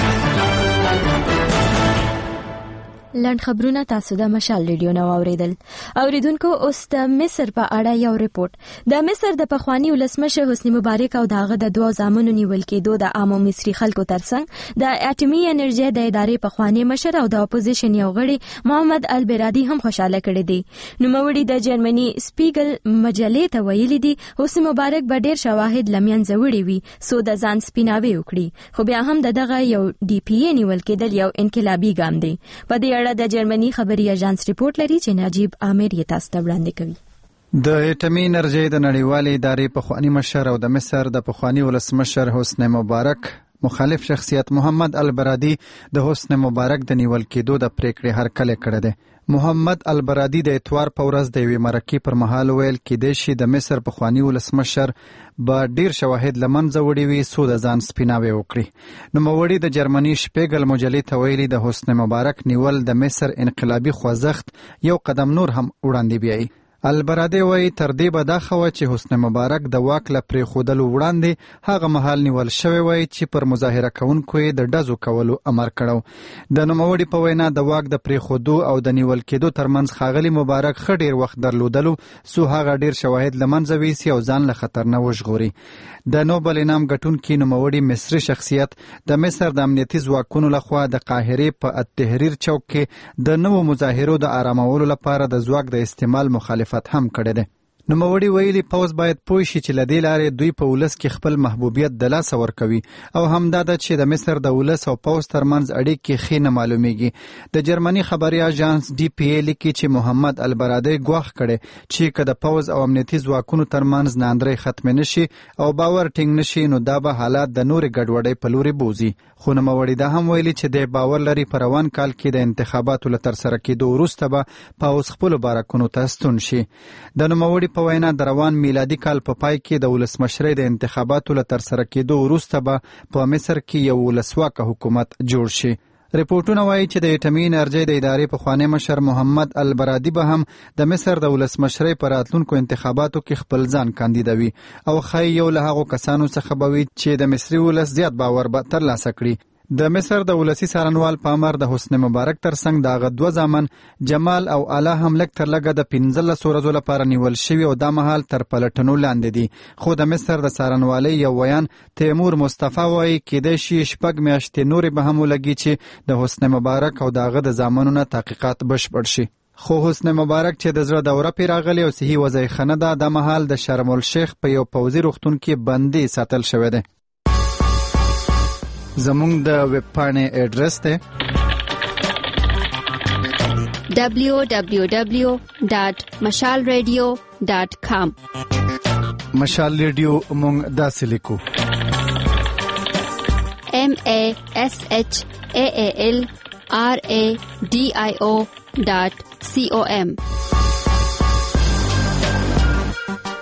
لند خبرونه تاسو د مشال ریډیو نو اوریدل اوریدونکو اوس د مصر په اړه یو ریپورت د مصر د پخوانی ولسمشر حسنی مبارک او داغه د دوه زامنو نیول کېدو د عامو مصری خلکو ترڅنګ د اټومي انرژي د ادارې پخوانی مشر او د اپوزیشن یو غړي محمد البرادي هم خوشاله کړي دي نو موري د جرمني سپیګل مجلې ته ویلي دي حسنی مبارک به ډیر شواهد لمن زوړي وي سو د ځان سپیناوي وکړي خو بیا هم دغه یو ډي پی ای نیول کېدل یو انقلابي ګام دی په دې د جرمني خبري اژانس ریپورت لري چې نجیب عامر یې تاسو ته وړاندې کوي د اټومي انرژي د نړیوالې ادارې پخوانی مشر او د مصر د پخوانی ولسمشر حسنی مبارک مخالف شخصیت محمد البرادي د حسنی مبارک د نیول کېدو د پریکړې هرکلی کړی دی محمد البرادي د اتوار په ورځ د یوې مرکې پر مهال ویل کېدای شي د مصر پخوانی ولسمشر به ډیر شواهد لمنځه وړي وي سو د ځان سپیناوی وکړي نوموړي د جرمني شپیګل مجلې ته ویلي د حسنی مبارک نیول د مصر انقلابي خوځښت یو قدم نور هم وړاندې بیایي البرادي وایي تر دې به دا خو چې حسنی مبارک د واک له پرېښودلو وړاندې هغه مهال نیول شوی وای چې پر مظاهره کوونکو یې د ډزو کولو امر کړو د نوموړي په وینا د واک د پرېښودو او د نیول کېدو ترمنځ ښاغلي مبارک ښه ډیر وخت درلودلو سو هغه ډیر شواهد له منځه ویسي او ځان له خطر نه وژغوري د نوبل انعام ګټونکي نوموړي مصري شخصیت د مصر د امنیتي ځواکونو لخوا د قاهرې په التحریر چوک کې د نوو مظاهرو د آرامولو لپاره د ځواک د استعمال مخالفت هم کړی دی نوموړي ویلي پوز باید پوه شي چې له دې لارې دوی په ولس کې خپل محبوبیت د لاسه ورکوي او همدا ده چې د مصر د ولس او پوز ترمنځ اړیکې ښې نه معلومیږي د جرمني خبري اژانس ډي پی ای لیکي چې محمد البرادي ګواښ کړي چې که د پوز او امنیتي ځواکونو ترمنځ ناندرۍ ختم نشي او باور ټینګ نشي نو دا به حالات د نورې ګډوډۍ په لوري بوزي خو نوموړي دا هم ویلي چې د باور لري په روان کال کې د انتخاباتو له ترسره کېدو وروسته به پوز خپلو بارکونو ته ستون شي د نوموړي په وینا د روان میلادي کال په پای کې د ولسمشرۍ د انتخاباتو له ترسره کېدو وروسته به په مصر کې یو ولسواکه حکومت جوړ شي ریپورتونه وایي چې د اټومي انرژي د ادارې پخوانی مشر محمد البرادي به هم د مصر د ولسمشرۍ په راتلونکو انتخاباتو کې خپل ځان کاندیدوي او ښایي یو له هغو کسانو څخه به وي چې د مصري ولس زیات باور به ترلاسه کړي د مصر د ولسی څارنوال په امر د حسنی مبارک ترڅنګ د هغه دوه زامن جمال او اعلی هم لږ تر لږه د پنځلس ورځو لپاره نیول شوي او دا مهال تر پلټنو لاندې دي خو د مصر د څارنوالۍ یو ویان تیمور مصطفی وایي کېدای شي شپږ میاشتې نورې به هم ولګي چې د حسنی مبارک او د هغه د زامنو نه تحقیقات بشپړ شي خو حسنی مبارک چې د زړه دوره پې راغلی او صحي وضعي ښه نه ده دا مهال د شرم الشیخ په یو پوځي روغتون کې بندي ساتل شوی دی زمونږ د ویب پاڼې ایډرس دی دبلیو دبلیو دبلیو ډاټ مشال ریډیو ډاټ کام مشال ریډیو مونږ داسې لیکو ایم ای ایس ایچ ای ای ایل آر ای ډي آی او ډاټ سی او ایم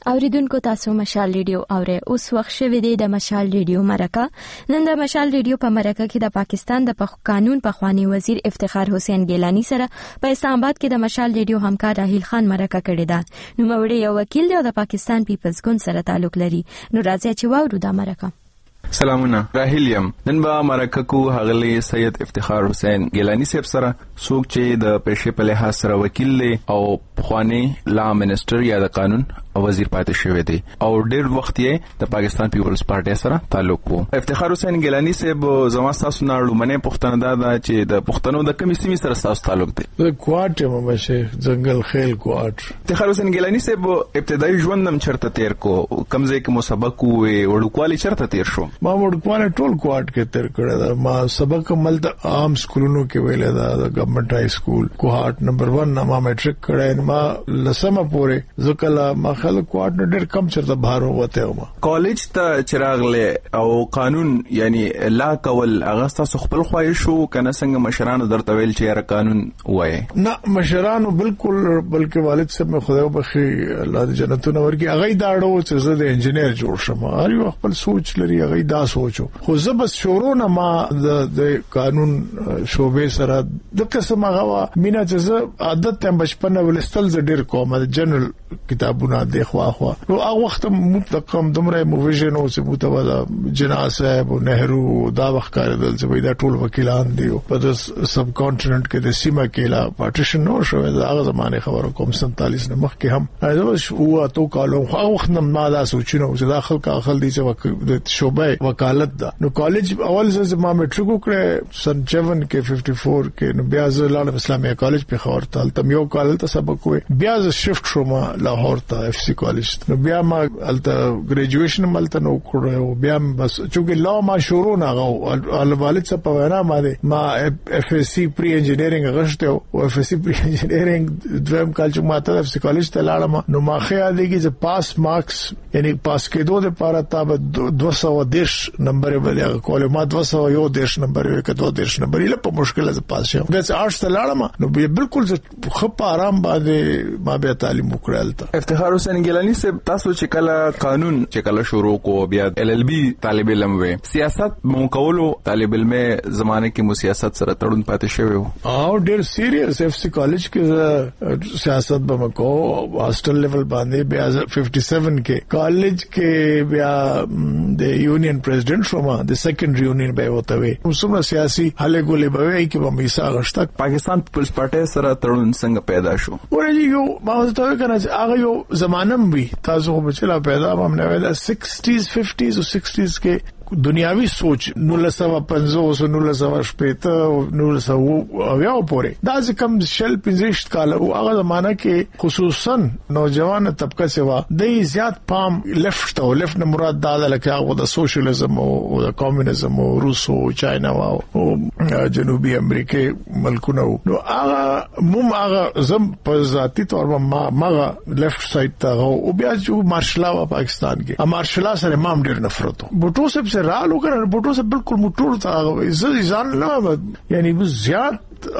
اوریدونکو تاسو مشال ریډیو اورئ. اوس وخت شوی دی د مشال ریډیو مرکه. نن د مشال ریډیو په مرکه کې د پاکستان د قانون پخوانی وزیر افتخار حسین ګیلانی سره په اسلام آباد کې د مشال ریډیو همکار راهیل خان مرکه کړې ده. نو موړي یو وکیل دی او د پاکستان پیپلز ګوند سره تعلق لري. نو راځي چې واورو دا مرکه. سلامونه، راهیل یم. نن به مرکه کو هغلی سید افتخار حسین ګیلانی صاحب سره، څوک چې د پېښې په لحاظ سره وکیل دی او پخوانی لا منسٹر یا د قانون وزیر پاتې شوی دی او ډېر وخت یې د پاکستان پیپلز پارټي سره تعلق وو. افتخار حسین ګیلانی صاحب زما تاسو نه لومړنۍ پوښتنه دا ده چې د پښتنو د کومې سیمې سره تاسو تعلق دی؟ د کوارټ یم مشه ځنګل خیل کوارټ. افتخار حسین ګیلانی صاحب ابتدایي ژوند هم چرته تیر کو؟ کوم ځای کې مو سبق وې؟ وړوکوالی چرته تیر شو؟ ما وړوکوالی ټول کوارټ کې تیر کړی دا. ما سبق ملته عام سکولونو کې ویل دا د ګورنمنت های سکول کوارټ نمبر ون نه ما میټریک کړی. ما لسمه پورې ځکه ما خلک کوارټ نه ډېر کم چرته بهر وته وم. کالج ته چراغله او قانون یعنی لا کول هغه تاسو خپل خواهش شو کنه څنګه مشرانو درته ویل چې را قانون وای؟ نه مشرانو بالکل، بلکې والد صاحب مې خدای وبخي الله دې جنتونه ورکړي، هغه دا اړو چې زه د انجینیر جوړ شم. هر یو خپل سوچ لري، هغه دا سوچو. خو زه بس شروع نه ما د قانون شوبې سره د قسم هغه مینا چې زه عادت ته بچپن ولستل ز ډېر کوم د جنرال کتابونه د خوا خوا نو هغه وخت مو د کم دمره موویژن او څه بوته دا جناح صاحب او نهرو دا وخت کارېدل چې دا ټول وکیلان دي په د سب کانټیننټ کې د سیمه کې لا پارټیشن نو شو د هغه زمانه خبرو کوم سنتالیس نه مخکې هم دا هو تو کالو خو وخت نه ما دا سوچینو چې داخل کا خل دي چې د شوبې وکالت دا. نو کالج اول ځکه ما میټریک وکړه سن سیون کې ففټي فور کې، نو بیا زه لاړم اسلامي کالج په خور تل تم یو کال ته سبق وې. بیا زه شفت شوم لاهور ته اف سی کالج. نو بیا ما الته ګریجویشن ملته نو کړو. بیا بس چې لا ما شروع نه غو ال والد څخه په وینا باندې ما اف اس سی پری انجینیرینګ غشته او اف اس سی پری انجینیرینګ دویم کال چې ما ته اف سی کالج ته لاړم. نو ما خیال دی چې پاس مارکس یعنی پاس کېدو د پاره تا به دوه سوه دیش نمبر به کول. ما دوه سوه یو دیش نمبر یو کې دوه دیش نمبر یې په مشکل ز پاس شم. د آرټس ته لاړم. نو بالکل خپ آرام باندې ما به تعلیم وکړل. افتخار حسین ګیلانی صاحب تاسو چې کله قانون چې کله شروع کو بیا ال ال بی طالب علم وې، سیاست مو کولو طالب علم زمانه کې مو سیاست سره تړون پاتې شوی وو؟ او ډېر سیریس اف سی کالج کې سیاست به مکو هاستل لیول باندې. بیا ففټي سیون کې کالج کې بیا د یونین پریزیډنټ شوم، د سیکنډ یونین به وته وي. څومره سیاسي هله ګولې به وي کې به میسا غشت. پاکستان پیپلز پارټي سره تړون څنګه پیدا شو؟ ورته یو ما ته کنه هغه یو زمانم وی تاسو په چلا پیدا هم نه ویل سکسټیز ففټیز او سکسټیز کې دنیاوی سوچ نولسمه پنځوس نولسمه شپېته نولسمه اویا پورې دا ځکم شل پنځه کال او هغه زمانہ کې خصوصا نوجوان طبقه سوا د زیات پام لیفت او لیفت نه مراد دا لکه هغه د سوشلیزم او د کمیونیزم او روس او چاینا او جنوبي امریکا ملکونو. نو هغه مم هغه زم په ذاتی تور ما ما لیفت سایډ ته او بیا چې مارشلا و پاکستان کې مارشلا سره مام ډیر نفرت بوټو سب رالو کړه. بوټو سره بالکل موټور ته زه ځان نه یعنی زیات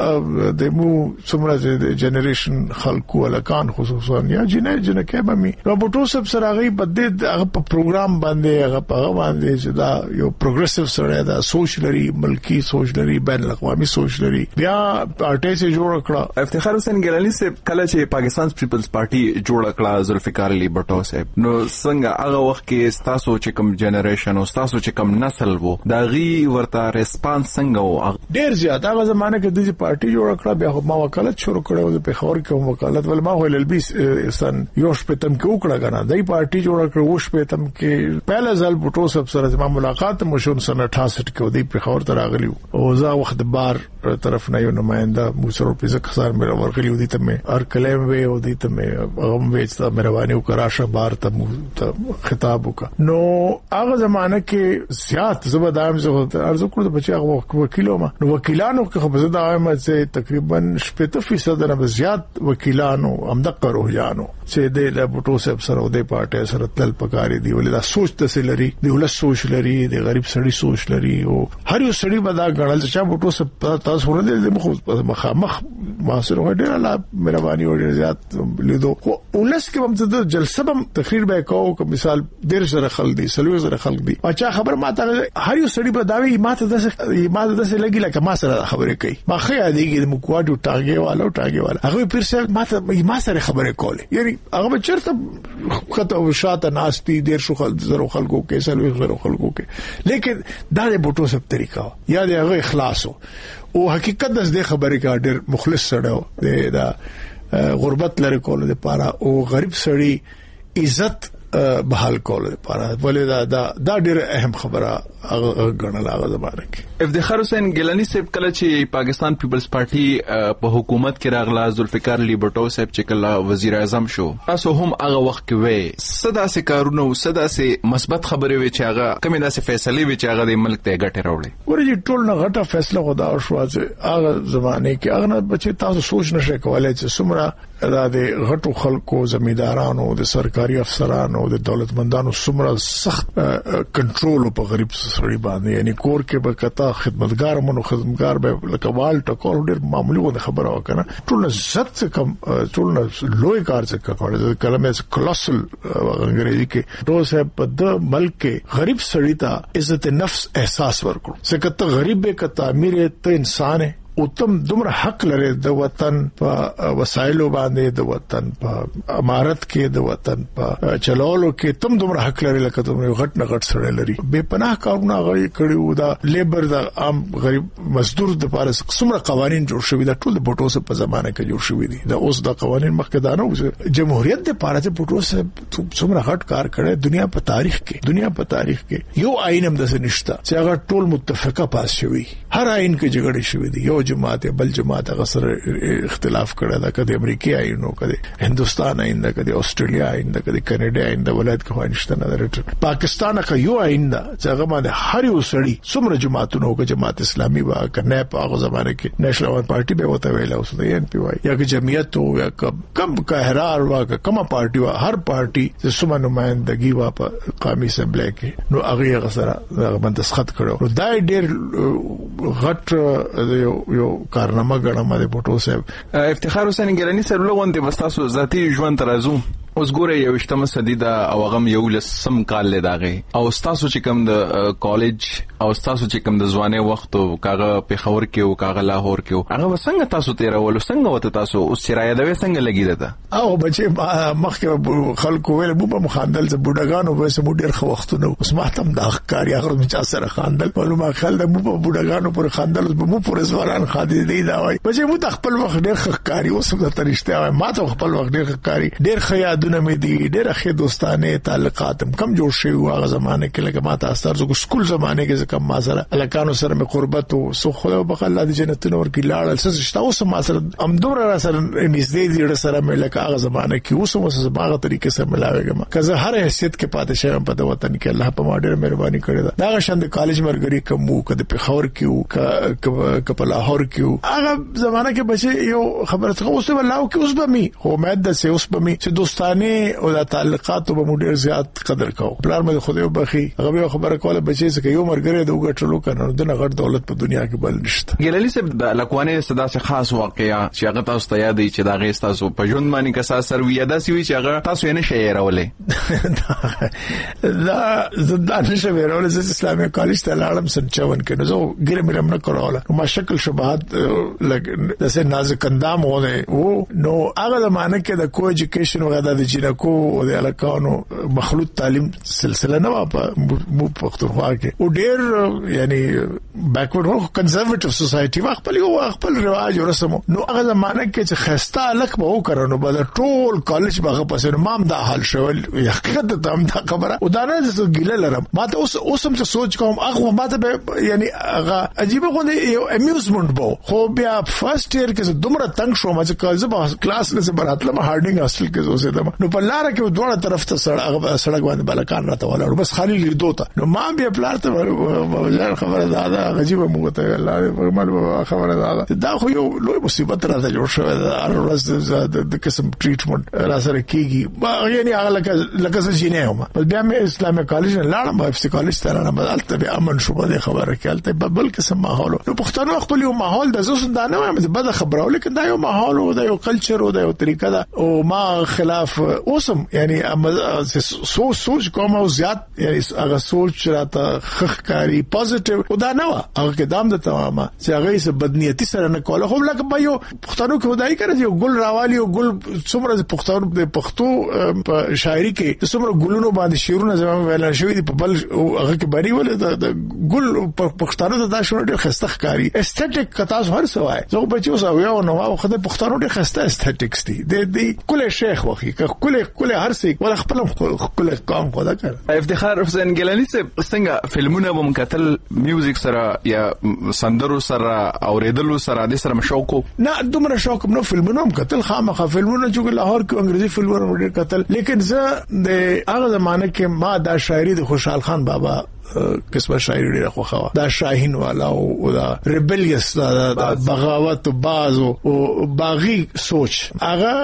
د مو څومره د جنریشن خلکو الکان خصوصا یا جنې جنې کې به می بوټو سب سره غي بده هغه په پروګرام باندې هغه په باندې چې دا یو پروګریسیو سره دا سوشلري ملکی سوشلري بین الاقوامي سوشلري بیا پارټي سره جوړ کړه. افتخار حسین ګیلانی صاحب کله چې پاکستان پیپلز پارټي جوړ کړه ذوالفقار علي بټو صاحب، نو څنګه هغه وخت کې تاسو چې کوم جنریشن او تاسو چې کوم نسل وو دا غي ورته ریسپانس څنګه وو؟ ډیر زیات. هغه زمانه کې د پارټي جوړ کړه. بیا ما وکالت شروع کړو د پیښور کې وکالت ول ما ول بي سن یو شپتم کې وکړه غنا دای پارټي جوړ کړو. و شپتم کې پهله ځل بوټو سب سره ما ملاقات مو شون سن اٹھاسٹھ کې د پیښور ته راغلی او زه وخت بار طرف نه یو نمائنده مو سره په ځکه سره مې ورغلی ودی ته مې ار کلم وی او دی ته مې غم وېستا مې رواني وکراشه بار ته خطاب وکړه. نو هغه زمانہ کې زیات زبردام زه ارزو کړو د بچا وکیلو ما نو وکیلانو کې خو زه دا وایم چې تقریبا شپږ فیصد نه زیات وکیلانو همدغه روحانو چې د لبټو سب سره د پارټي سره تل پکاري دی ولې دا سوچ د سلري دی ول سوچ لري د غریب سړي سوچ لري او هر یو سړي به دا غړل چې بټو سب تاسو ورته د مخ مخامخ ما سره ډېر الله مهرباني او ډېر زیات لیدو ولس کې هم د جلسه هم تقریر به کوو که مثال ډېر سره خلک دي سلوي سره خلک دي اچھا خبر ماته هر یو سړي به داوي ماته د ماته د لګي لکه ما سره خبرې کوي ما خیا دیږي د مکواډو ټاګي والو ټاګي والا هغه پیر سره ماته ما سره خبرې کولې یعنی هغه چرته خطه او شاته ناشتي ډیر شو خل زرو خلکو کې سلوي زرو خلکو کې لیکن دا د بوټو سب طریقہ یا د هغه اخلاص او حقیقت د خبرې کا ډیر مخلص سره د غربت لري کول د پاره او غریب سړی عزت بحال کول لپاره ولې دا دا, دا ډیره اهم خبره غنل هغه زماره کې افتخار حسین ګیلانی صاحب کله چې پاکستان پیپلز پارټي په حکومت کې راغله ذوالفقار علی بټو صاحب چې کله وزیر اعظم شو تاسو هم هغه وخت کې وې صدا سي کارونه او صدا سي مثبت خبرې وي چې هغه کومه داسې فیصله وي چې هغه د ملک ته ګټه راوړي ورته ټول نه غټه فیصله خدا او شو چې هغه زمانه کې هغه نه بچي تاسو سوچ نشئ کولای چې څومره دا د غټو خلکو زمیندارانو د سرکاري افسرانو د دولتمندانو څومره سخت کنټرول په غریب سړي باندې یعنی کور کې به کتا خدمتګار مونږ خدمتګار به لکه وال ټکول ډېر معمولی و خبره وکړه ټول عزت کم ټول لوی کار څخه کړل کلمه کلاسل انګریزي کې ټول صاحب په د ملک کې غریب سړي ته عزت نفس احساس ورکړو څنګه ته غریب به کتا امیر ته انسان او تم دومره حق لري د وطن په وسایلو باندې د وطن په امارت کې د وطن په چلولو کې تم دومره حق لري لکه تم غټ نه غټ سره لري به پناه کارونه غوي کړیو دا لیبر د عام غریب مزدور د پاره څومره قوانين جوړ شوي دا ټول د بوټو سره په زمانه کې جوړ شوي دي دا اوس د قوانين مخکې دا نه جمهوریت د پاره ته بوټو سره څومره غټ کار کړي دنیا په تاریخ کې دنیا په تاریخ کې یو آئین هم د نشته چې هغه ټول متفقه پاس شوی هر آئین کې جګړې شوي دي یو جماعت بل جماعت غسر اختلاف کړه دا کده امریکای آئین او کده هندستان آئین دا کده استرالیا آئین دا کده کینیډا آئین دا ولایت کې خوانشته نه درته پاکستان کا یو آئین دا چې هغه باندې هر یو سړی څومره جماعتونو کې جماعت اسلامي وا کنه په هغه زمانه کې نېشنل پارټي به وته ویل اوس د ان پی وای یا کې جمعیت او یا کم قهرار وا کومه پارټي وا هر پارټي چې څومره نمائندګي وا په قومي اسمبلی کې نو هغه غسر هغه باندې دستخط کړو نو دا ډېر غټ یو یو کارنامه غړم د بوټو صاحب افتخار حسین ګیلانی صاحب لغون د وستاسو ذاتی ژوند ترازو اوس ګوره یو شتمه صدی دا او غم یو لسم کال لیداغه او تاسو چې کوم د کالج او تاسو چې کوم د ځواني وخت او کاغه په خبر کې او کاغه لاهور کې هغه وسنګ تاسو تیر ول څنګه وته تاسو اوس شرایه دا څنګه لګیدا او بچي مخکې خلکو ویل بو په مخاندل ز بوډاګانو به سم ډیر خو وختونه اوس ماتم دا کاری هغه مچا سره خاندل معلومه خل د بو په بوډاګانو پر خاندل بو پر زوالان خادي دی دا وای بچي مو خپل وخت ډیر خکاری اوس د ترشته ما ته خپل وخت ډیر خکاری ډیر خیا دونه مې دي ډېر ښه دوستانه تعلقات کم جوړ شوی هغه زمانه کې لکه ما تاسو ترڅو سکول زمانه کې کم ما سره الکانو سره مې قربت او سو خو په الله د جنتونو ورکی لاړل څه شته اوس ما سره ام دومره سره نږدې دي سره مې لکه هغه زمانه کې اوس اوس هغه طریقې سره ملاويږم کزه هر حیثیت کې پاتې شم په وطن کې الله په ما ډېر مهرباني کړې ده دا شند کالج مرګري کوم کده په خور کې ک په لاهور کې هغه زمانه کې بچي یو خبره څه اوس ولاو کې اوس به می خو مې د سه اوس به می چې دوستانه او د تعلقاتو په ډیر زیات قدر کو پلار مې خدای وبخي هغه خبره کوله بچي چې یو مرګره د وګټلو کنه د غټ دولت په دنیا کې بل نشته ګلالي صاحب د لکوانه صدا څخه خاص واقعیا چې هغه تاسو ته یاد دي چې دا غي تاسو په ژوند باندې کسا سروي دا سی وی چې هغه تاسو یې نشئ راولې دا زدا نشئ راولې چې اسلامي کالج ته لاړم سن چون کې نو زه ګره مې نه کوله ما شکل شبهات لګ دسه نازک اندام و نو هغه زمانه کې د کو ایجوکیشن وغیرہ د جنکو او د الکانو مخلوط تعلیم سلسله نه په مو پختونخوا کې او ډېر یعنی بیکورډ او کنزرویټیو سوسایټي واخ په یو خپل رواج او رسمو نو هغه زمانه کې چې خسته الک به وکړو نو بل ټول کالج باغه پسې مام دا حل شول حقیقت ته هم دا خبره او دا نه چې ګیله لرم ما ته اوس اوس هم سوچ کوم هغه ما ته یعنی هغه عجیب غونډه یو امیوزمنت بو خو بیا فرست ایئر کې دومره تنگ شوم چې کله زه کلاس نه براتله هارډینګ هاستل کې اوسېدم نو په لار کې دوه طرف ته سړک سړک باندې بلکان راته ولاړ بس خالي لیدو ته نو ما بیا پلار ته ولاړ خبره دا دا غجیبه موږ ته الله فرمایله خبره دا دا خو یو لوی مصیبت راته جوړ شوی دا ورځ د قسم ټریټمنټ را سره کیږي یعنی هغه لکه لکه څه نه هم بس بیا مې اسلامي کالج نه لاړم په اف سي کالج ته راغلم البته به امن شو په خبره کې البته بل قسم ماحول نو پښتنو خپل یو ماحول د زوس دا نه وایم بد خبره ولیکن دا یو ماحول او دا یو کلچر او دا یو طریقه ده او ما خلاف اوسم یعنی سوچ سوچ کوم او زیات یعنی هغه سوچ راته خخکاری پوزټیو او دا نه هغه کې دام د تمامه چې هغه سه بدنیتی سره نه کوله خو لکه په یو پښتنو کې خدای کړی یو ګل راوالي او ګل څومره پښتنو د پښتو په شاعري کې څومره ګلونو باندې شعرونه زموږ ویل شوی دی په بل هغه کې بری ول د ګل پښتنو ته دا شنو ډېر خسته ښکاری استټیک کتاس هر سوای زه په چوسه یو نو او خدای پښتنو ډېر خسته استټیکس دي د دې کله شیخ وخی کله کله هر څه ولا خپل کله کام خدا کړ افتخار حسین ګیلانی سے څنګه فلمونه وم کتل میوزیک سره یا سندرو سره اوریدلو سره د سره شوق نه دومره شوق نو فلمونه هم کتل خامخا فلمونه چې لاهور کې انګریزي فلمونه ډېر کتل لیکن زه د هغه زمانه کې ما دا شاعري د خوشحال خان بابا قسمه شاعري ډیره خوخه دا شاهین والا او دا ریبلیس دا بغاوت باز او باغی سوچ هغه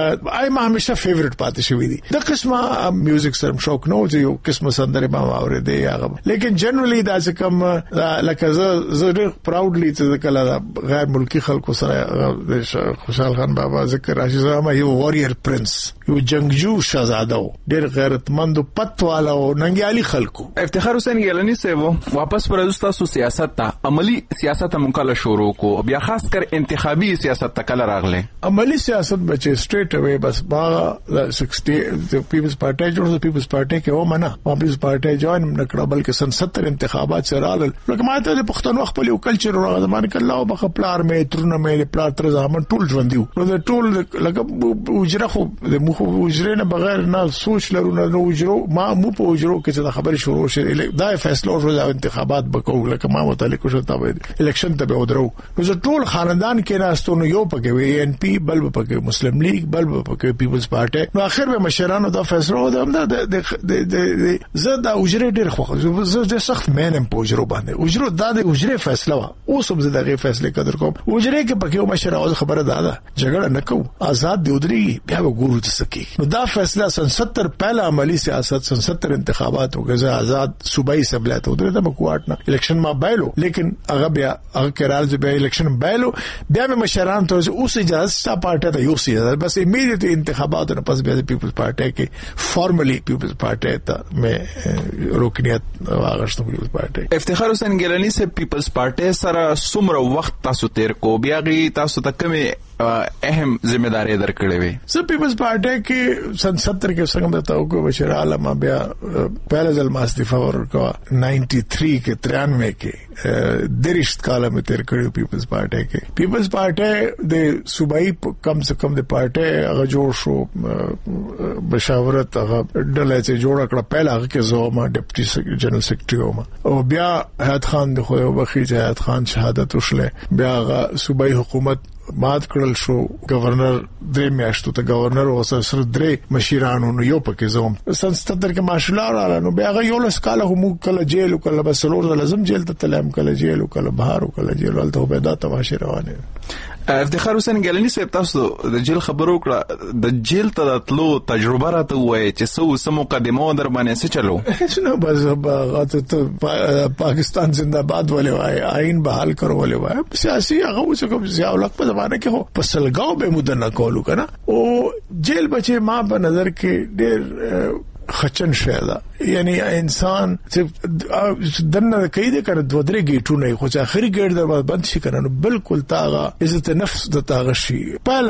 آی ما همیشه فیورټ پاتې شوی دي د قسمه میوزیک سره شوق نو چې یو قسمه سندره ما اورېدې هغه لیکن جنرالي دا چې کوم لکه زه زه ډیر پراودلی چې کله غیر ملکی خلکو سره خوشحال خان بابا ذکر راشي زما یو واریر پرنس یو جنگجو شاهزاده ډیر غیرتمند او پت والا او ننګیالي خلکو افتخار حسین ګیلانی سیو واپس پر تاسو سیاست ته عملی سیاست مکمل شروع کو بیا خاص کر انتخابي سیاست ته کله راغله عملی سیاست بچي سټریټ اوی بس با سکسٹی پیپلز پارټي جوړه پیپلز پارټي کې و منا پیپلز پارټي جوائن نکړه بلکې سن ستر انتخابات سره لکه ما ته د پښتنو خپل یو کلچر او زمانه کې الله بخ پلار مې ترونه مې پلار تر زامن ټول ژوند دیو نو د ټول لکه وجره خو د مخ وجره نه بغیر نه سوچ لرو نه وجرو ما مو په وجرو کې چې خبري شروع شي دا فیصله شو د انتخابات بکول لکه ما متعلق شو ته الیکشن ته به ودرو نو ټول خاندان کې راستو نو یو پکې وی ان پی بل پکې مسلم لیگ بل پکې پیپلز پارټي نو اخر به مشرانو دا فیصله و د د زه دا وجره ډیر خو زه د سخت مینم په وجرو باندې وجرو دا د وجره فیصله وا اوس هم زه دغه فیصله قدر کوم وجره کې پکې مشر او خبره ده جګړه نکو آزاد دی ودري بیا وګورو ته سکی نو دا فیصله سن ستر پہلا عملی سیاست سن ستر انتخابات وګزه آزاد صوبائی اسمبلی ته ودرته مکواټ نه الیکشن ما بایلو لیکن هغه بیا هغه قرار چې بیا الیکشن بایلو بیا به مشران ته اوس اجازه ستا پارټي ته یو سي بس امیډیټ انتخابات نه پس بیا د پیپلز پارټي کې فارملی پیپلز پارټي ته مې رکنیت واغښتم پیپلز پارټي افتخار حسین ګیلانی سے پیپلز پارټي سره څومره وخت تاسو تیر کو بیا غي تاسو ته کومه اهم ذمہ داری درکړې وي سر پیپلز پارټي کې سن ستر کې څنګه ته کو بشیر عالم بیا پہله ځل ما استعفا ورکړه نائنٹی تھری کې ترانوے کې درشت کاله مې تیر کړو پیپلز پارټي کې پیپلز پارټي د صوبایي کم سے کم د پارټي هغه جوړ شو بشاورت هغه ډله چې جوړ کړه پہله هغه کې زه ما ډیپټي جنرال سیکریټری وم او بیا حیات خان د خو بخي حیات خان شهادت وشله بیا هغه صوبایي حکومت مات کړل شو گورنر درې میاشتو ته گورنر او سر درې مشیرانو نو یو پکې زوم سنستر کې ماشالله رااله نو بیا غو لس کاله هم کله جیل او کله بسلور لازم جیل ته تلم کله جیل او کله بهر او کله جیل ولته به دا تماشه روانه افتخار حسین ګیلانی صاحب تاسو د جیل خبرو کړه د جیل ته تلو تجربه راته وای چې سو سم مقدمه در باندې څه چلو نو بس پاکستان زندہ باد ولې وای آئین بحال کرو ولې وای سیاسي هغه څه کوم ضیاء په زمانه کې هو په سلګاو به مدنه کولو کنه او جیل بچي ما په نظر کې ډېر خچن شاده یعنی انسان چې دنه کوي د کړه دوه درې گیټونه خو چې اخري ګیټ در بند شي کنه بالکل تاغه عزت نفس د تاغه شي پاله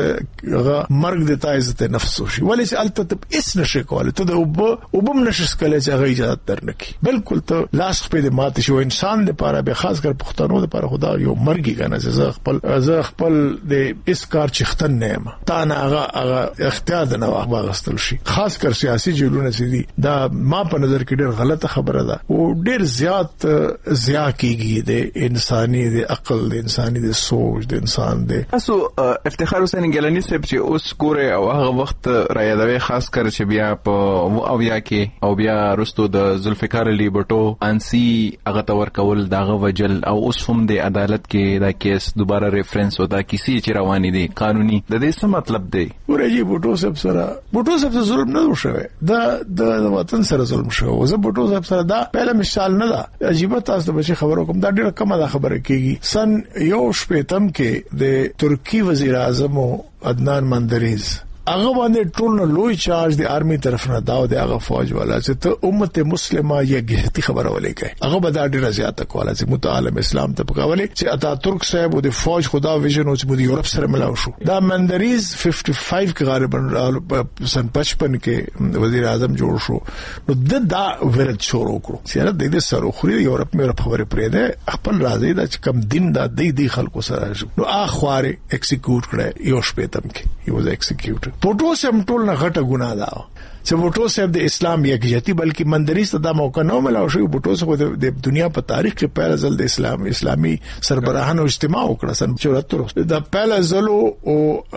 مرګ د تا عزت نفس شي ولې چې الته اس نشه کوله ته د وبم نشس کله چې هغه اجازه درنکي بالکل ته لاس په دې ماته شو انسان لپاره به خاص کر پښتنو لپاره خدا یو مرګي کنه چې زه خپل زه خپل د اس کار چختن نه ما تا نه هغه هغه اختیار نه واغستل شي خاص کر سیاسي جیلونه سي دا ما په نظر کې ډېر غلطه خبره ده او ډېر زیات زیا کیږي د انساني د عقل د انساني د سوچ د انسان د تاسو افتخار حسین ګیلانی صاحب چې اوس ګوره او هغه وخت را یادوي خاص کر چې بیا په او بیا کې او بیا رستو د ذوالفقار علی بټو انسی هغه تور کول داغه وجل او اوس هم د عدالت کې دا کیس دوباره ریفرنس ودا کیسي چې رواني دي قانوني د دې څه مطلب دی؟ ورېږي بټو صاحب سره بټو صاحب سره ظلم نه وشوي دا د وطن سره ظلم شو زه بټو صاحب سره دا پهله مثال نه ده عجیب تاسو ته بچي خبرو کوم دا ډېر کم ده خبره کیږي سن یو شپږم کې د ترکی وزیر اعظم عدنان مندریز هغه باندې ټول نو لوی چارج د آرمي طرف نه داو د هغه فوج والا چې ته امت مسلمه یې خبره ولې کوي هغه به دا ډیره زیاته کوله چې متعالم اسلام ته پکولې چې اتا ترک صاحب د فوج خدا ویژن او چې د یورپ سره ملاو شو دا مندریز پنځه وخمسين کې غالبا سن پچپن کې وزیر اعظم جوړ شو نو د دا ورت شروع کړو چې د دې سره خوري یورپ مې خبره پرې ده خپل راځي دا چې کم دین دا د دې خلکو سره شو نو اخواره ایکسیکیوټ کړه یو شپږم کې یو ایکسیکیوټ بوټو سم ټول نه غټه ګناه ده چې بوټو صاحب د اسلام یکجهتي بلکې مندریز ته دا موقع نو ملاو شو بوټو صاحب د دنیا په تاریخ کې پهل ځل د اسلام اسلامي سربراهانو اجتماع وکړه سن چورهتر دا پهل ځل او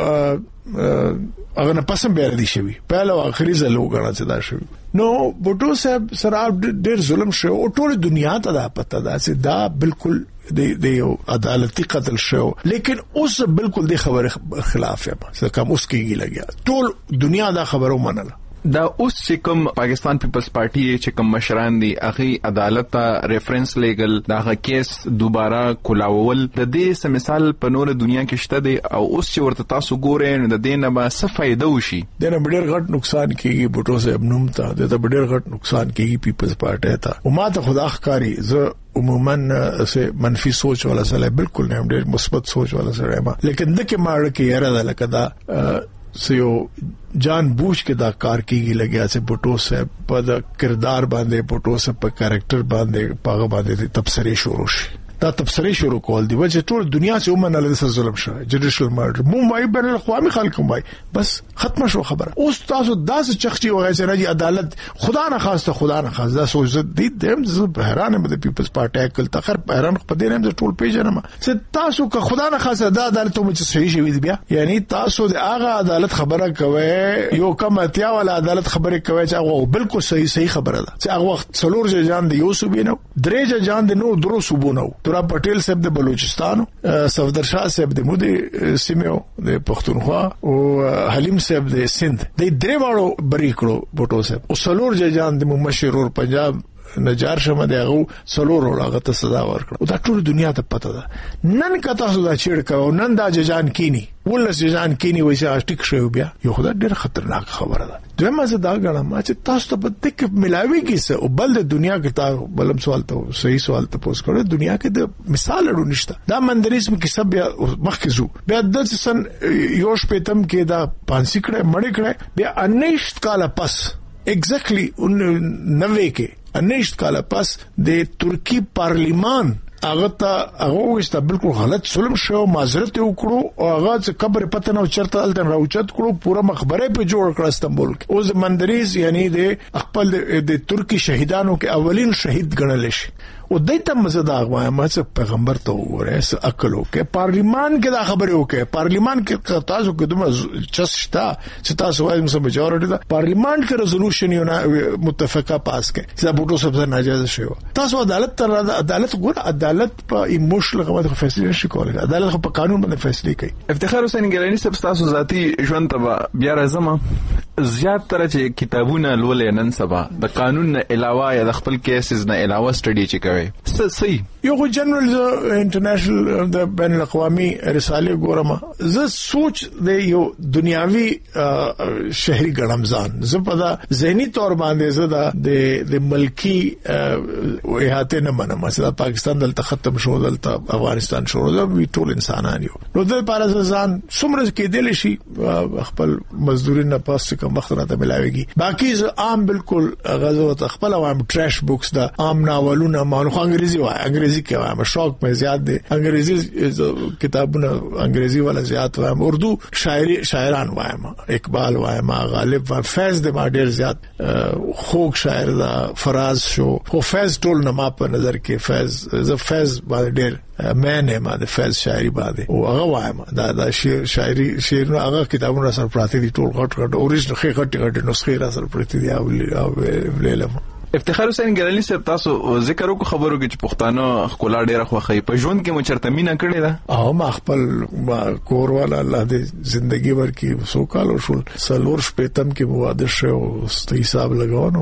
هغه نه پسم بیا دي شوی پهل او اخري ځل وګڼل چې دا شوی نو بوټو صاحب سره ډېر ظلم شو او ټول دنیا ته دا پته ده چې دا بالکل د یو عدالتي قتل شو لیکن اوس بالکل د خبره خلاف یم څه کوم اوس کېږي لګیا ټول دنیا دا خبرو منله دا اوس چې کوم پاکستان پیپلز پارټي چې کوم مشران دي هغه عدالت ته ریفرنس لیګل دا هغه کیس دوباره کولاول د دې سم مثال په نور دنیا کې شته دي او اوس چې ورته تاسو ګورئ نو د دې نه به څه فائدہ وشي د نه ډېر غټ نقصان کیږي بوټو صاحب نوم ته د ډېر غټ نقصان کیږي پیپلز پارټي ته او ما ته خدا ښکاری زه عموما سے منفی سوچ والا سره بالکل نه ډېر مثبت سوچ والا سره ما لیکن دغه ماړه کې یاره ده لکه دا سيو جان بوش کې دا کار کیږي لګیا چې بوټو صاحب په کردار باندې بوټو صاحب په کریکٹر باندې پاغه باندې تبصره شروع شي دا تبصره شروع کول دی چې ټول دنیا چې ومنه له سره ظلم شوی جوډیشل مرډر ممبئی بین الاقوامي خلک مای بس ختم شو خبره اوس تاسو داسې چخچي وغه چې نه عدالت خدا نه خاصه خدا نه خاصه دا سوچ دي دیم زه حیران یم د پیپلز پارټي کل تخر حیران په دې نه ټول پیژنم چې تاسو که خدا نه خاصه دا عدالت مو چې صحیح شوی دی بیا یعنی تاسو د هغه عدالت خبره کوي یو کم اتیا ولا عدالت خبره کوي چې هغه بالکل صحیح صحیح خبره ده چې هغه وخت څلور جان دی یو صوبینو درې جان دی نو درو صوبونو تورا پټیل صاحب د بلوچستان صفدر شاه صاحب د مودي سیمو د پښتونخوا او حلیم صاحب د سند د درې واړو بری کړو بوټو صاحب او څلور جان د مشهور پنجاب نجار شمه دغه څلور ولاغه ته صدا ورکړه او دا ټول دنیا ته پته ده نن کته سودا چیړ کاو نن دا جان کینی ولس جان کینی وایي چې ټیک شو بیا یو خدای ډېر خطرناک خبره ده دغه زه دا غواړم چې تاسو ته په تک ملاوي کیسه او بل د دنیا کې تا بلم سوال ته صحیح سوال ته پوس کړو دنیا کې د مثال ورو نشته دا مندریز کې سب بیا مخکې زو بیا د سن یوش پېتم کې دا پانسی کړه مړ کړه بیا انیشت کاله پس ایگزیکټلی نوې کې انیشت کاله پس د ترکی پارلیمان هغه ته هغه وسته بالکل غلط ظلم شو معذرت وکړو او هغه چې قبر پته نو چرته الته راوچت کړو پوره مخبره په جوړ کړ استنبول کې اوس مندریز یعنی د خپل د ترکی شهیدانو کې اولین شهید ګڼل شي او دایته مزدا غواړم چې پیغمبر ته وګوره س عقل وکړي پارلیمان کې دا خبره وکړي پارلیمان کې تاسو کې دومره چستا چې تاسو وایم سم میجورټی دا پارلیمان کې ریزولوشن یو متفقه پاس کړي چې بوټو سبزه ناجایز شو تاسو عدالت تر عدالت ګور عدالت په ایموشنل غوډه فیصله نشي کولای عدالت په قانون باندې فیصله کوي افتخار حسین ګیلانی صاحب تاسو ذاتی ژوند ته بیا راځم زیات تر چې کتابونه لولې نن سبا د قانون نه علاوه یا د خپل کیسز نه علاوه سټډي چي کوي صحیح یو جنرال انټرنیشنل د بین الاقوامي رساله ګورم زه سوچ د یو دنیاوي شهري ګړمزان زه په دا ذهني تور باندې زه د د ملکی احاطه نه منم چې پاکستان دلته ختم شو دلته افغانستان شو دا وی ټول انسانان یو نو د پارازان څومره کې دل شي خپل مزدوري نه پاس کوم وخت راته ملاويږي. باقي زه عام بالکل غزو خپل وایم ټریش بوکس دا عام ناولونه مانو انګریزي وای انګریزي کې وایم شوق مې زیات دي انګریزي کتابونه انګریزي ولا زیات وایم اردو شاعري شاعران وایم اقبال وایم غالب وایم فیض د ما ډیر زیات خوږ شاعر دا فراز شو خو فیض ټول نه ما په نظر کې فیض ز فیض باندې ډیر معنی ما د فیض شاعري باندې او هغه وایم دا د شعر شاعري شعرونه هغه کتابونه سره پراته دي ټول غټ غټ اوریجنل خې غټ غټ نسخې را سره پراته دي او ویلم. افتخار حسین ګیلانی صاحب تاسو ذکر وکړو خبرو کې چې پښتانه خپل ډیره خوخی په ژوند کې مو چرته مینا کړی دا او ما خپل کور والا الله دې ژوندۍ ورکړي سو کال شو سلور شپېتم کې مو واده شو او ست حساب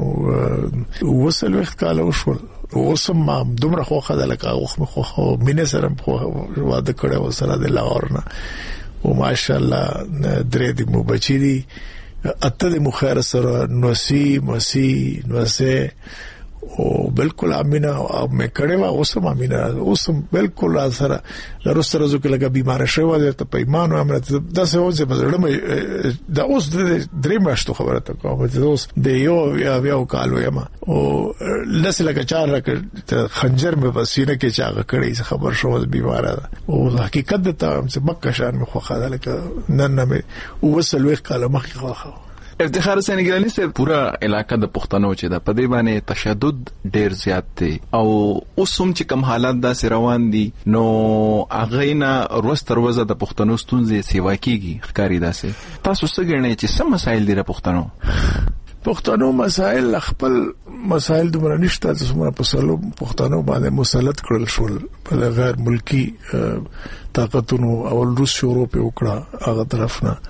لګاونو وصل وخت کال شو اوسم ما دومره خوخه ده لکه اوخ مخ خو مینه سره واده کړو سره د لاور نه او ماشاءالله درې دې مو بچی دي اته د مخیر سره نوسی مسی نوسه او بالکل امینا او مې کړه وا اوسم امینا اوسم بالکل سره لروسته روزو کې لګا بیمار شوه د پیمانو امرت د څه اوسه په زړه مې دا اوس د درې ماشتو خبره ته کوم چې اوس د یو یا یو کالو یما او لسه لګا چار راک خنجر مې بسینه کې چاغه کړی خبر شو بیمار ده او حقیقت ته چې مکه شان مخ خاله لکه نن نه مې وصل وخت کاله مخ خو افتخار حسین ګیلانی صاحب پورا علاقہ د پښتنو چې د پدې باندې تشدد ډیر زیات دی او اوس هم چې کوم حالات دا روان دي نو اغینا روستر وزه د پښتنو ستونزې سیوا کیږي ښکاری داسې تاسو څه ګڼئ چې سم مسایل دي د پښتنو پښتنو مسایل خپل مسایل د مرنشته چې څومره په سلو پښتنو باندې مسلط کړل شول په غیر ملکی طاقتونو او روس یورپ وکړه هغه طرف نه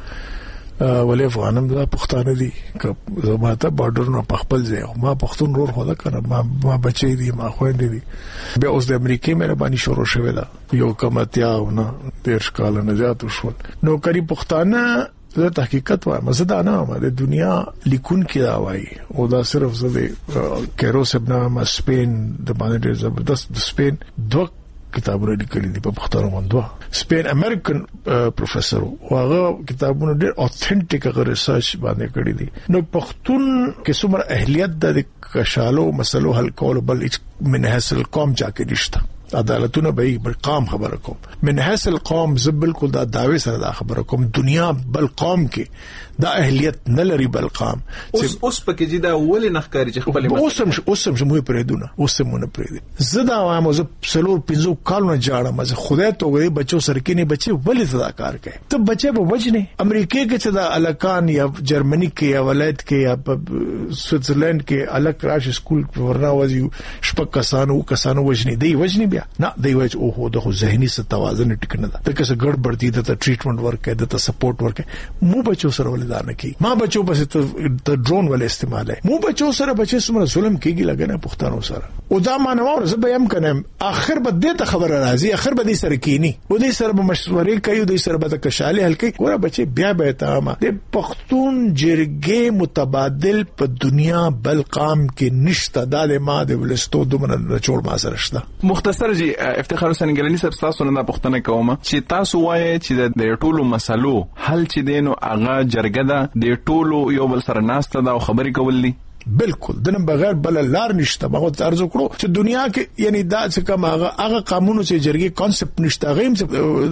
ولې افغانم دا پښتانه دي که زماته بارډر نه پخپل ځای ما پښتون رور خو دا کنه ما ما بچی دي ما خويندې دي به اوس د امریکای مهرباني شروع شوه دا یو کمتیا نه دیرش کال نه زیات شول نو کری پښتانه زه تحقیقت وایم زه دا نه وایم د دنیا لیکون کې دا وایي او دا صرف زه د کیروس ابن سپین د باندې زبردست د سپین دوه کتابونه لیکلي دي په پښتو باندې سپین امریکن پروفیسور واغه کتابونه ډېر اوثنټیک غو ریسرچ باندې کړی دي نو پښتون کې څومره اهلیت د کشالو مسلو حل کول بل من حاصل قوم چا کې نشته عدالتونه به بل قوم خبره کوم من حاصل قوم زب بالکل دا داوی سره دا خبره کوم دنیا بل قوم کې دا اهلیت نه لري بل قوم اوس اوس پکې چې دا ولې نخکاری چې خپل اوسم اوسم شمو پرېدونه اوسمونه پرېد زدا وایم زه سلور پنځو کالونه جاړم زه خدای ته وې بچو سره کې نه بچي ولې صدا کار کوي ته بچي به وجنه امریکای کې چې دا الکان یا جرمني کې یا ولایت کې یا سویټزرلند کې الک راش سکول ورنا وځي شپږ کسانو کسانو وجني دی وجني بیا نه دی وځ او هو د ذهني ست توازن ټکنه ده ته کسه ګډ بړتي د ټریټمنټ ورکې د سپورټ ورکې مو بچو سره ولې نه کی ما بچو بس ته ډرون ول استعمال مو بچو سره بچي سمره ظلم کیږي لګنه پښتنو سره او دا مانو زه به يم کنه اخر به دې ته خبر راځي اخر به دې سره کینی او دې سره به مشورې کوي دې سره به کشاله حل کوي ګوره بچي بیا به تامه د پښتون جرګې متبادل په دنیا بل قام کې نشته د ما د ولستو دومره چور ما سره شته مختصر جی افتخار حسین ګیلانی صاحب تاسو نه پښتنه کومه چې تاسو وایي چې د ټولو مسلو حل چې دینو اغا جرګه ده د ټولو یو بل سره ناسته دا خبرې کول دي بالکل دنه بغیر بل لار نشته ما ته ارزو کړو چې دنیا کې یعنی دا څه کوم هغه هغه قانون چې جرګي کانسپټ نشته غیم چې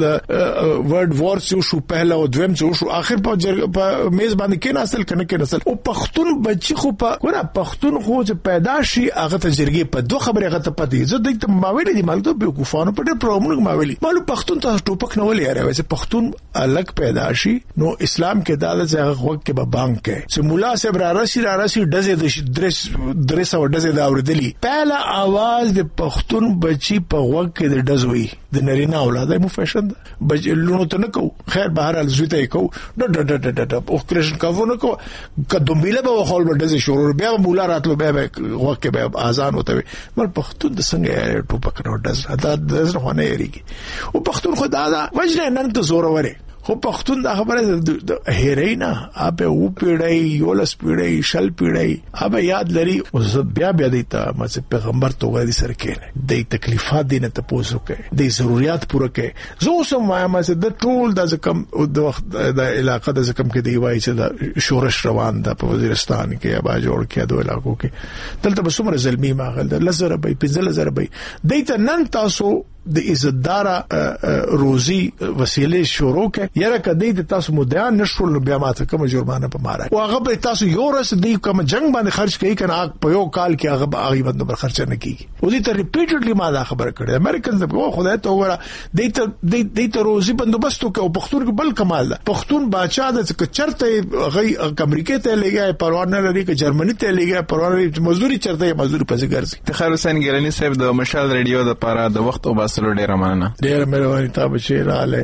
د ورډ وار چې شو پهلا او دویم چې شو اخر په جرګ په میز باندې کې نسل کنه کې نسل او پښتون بچی خو په ګوره پښتون خو چې پیدا شي هغه ته جرګي په دوه خبره هغه ته پدې زه دغه ماویل دي مالته به کوفانو په ډېر پروګرام ماویل مالو پښتون ته ټوپک نه ولې راوي چې پښتون الګ پیدا شي نو اسلام کې دا چې هغه وخت کې به بانک کې چې مولا صاحب را راشي را راشي دزه درس درس او دزه دا اوردلی پهلا आवाज د پښتون بچی په وګ کې د دزوي د نرینا اولاد مو فیشن بچ لونو ته نه کو خیر بهر ال زویته کو ډ ډ ډ ډ او کرشن کاوو نه کو کدومبیله به خپل دزه شروع بیا مولا راتلو بیا وګ کې بیا اذان وته مر پښتون د څنګه ټوپک نو دز دا دز نه نه یریږي او پښتون خدا دا وجنه نن ته زور وره خو پښتون دا خبره د هیرینا اپ او پیړی یولس پیړی شل پیړی اب یاد لري او بیا بیا دیتا مې پیغمبر توګه دي سره کې د تکلیفات دي نه تاسو کې د ضرورت پوره کې زه سم وایم چې د ټول د کم د وخت د علاقې د کم کې دی وایي چې د شورش روان ده په وزیرستان کې ابا جوړ کې د علاقو کې دلته به څومره ظلمي ماغل د لزر به پنځل زر به دیت نن تاسو د عزتدارا روزي وسیله شروع کې یره کدی د تاسو مدعا نشول بیا ماته کوم جرمانه په مارا او هغه به تاسو یو رس دی کوم جنگ باندې خرج کوي کنه په یو کال کې هغه هغه باندې بر خرچ نه کیږي او دې ته ریپیټډلی ما دا خبره کړې امریکن د خدای ته وره دیت دیت روزي بندوبست او پښتون کې بل کمال ده پښتون بادشاہ د چرته غي امریکا ته لګي پروا نه لري چې جرمني ته لګي پروا نه مزدوري چرته مزدوري پځ ګرځي تخیر حسین ګیلانی صاحب د مشال ریډیو د پاره د وخت او سره ډیر مننه ډیر مهرباني تاسو چې رااله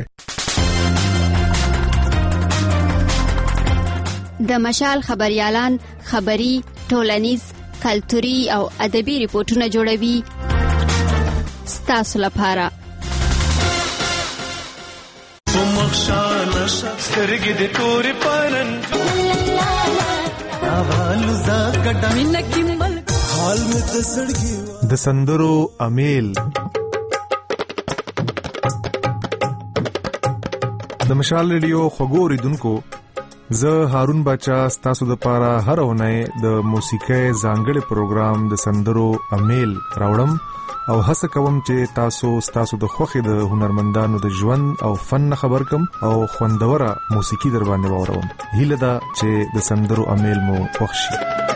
د مشال خبريالان خبري ټولنیز کلتوري او ادبي ریپورتونه جوړوي ستاسو لپاره مخشانه سترګې د تورې پالن اوالو زګډ مینکې مل حال مې د سړګي د سندرو امیل د مشال ریډیو خبرو ریدونکو زه هارون بچا ستاسو د پاره هر اونۍ د موسیقۍ ځانګړي پروګرام د سندرو امیل راوړم او هڅه کوم چې تاسو ستاسو د خوخي د هنرمندانو د ژوند او فن خبر کم او خوندوره موسیقي در باندې واورم هیله ده چې د سندرو امیل مو خوښ شي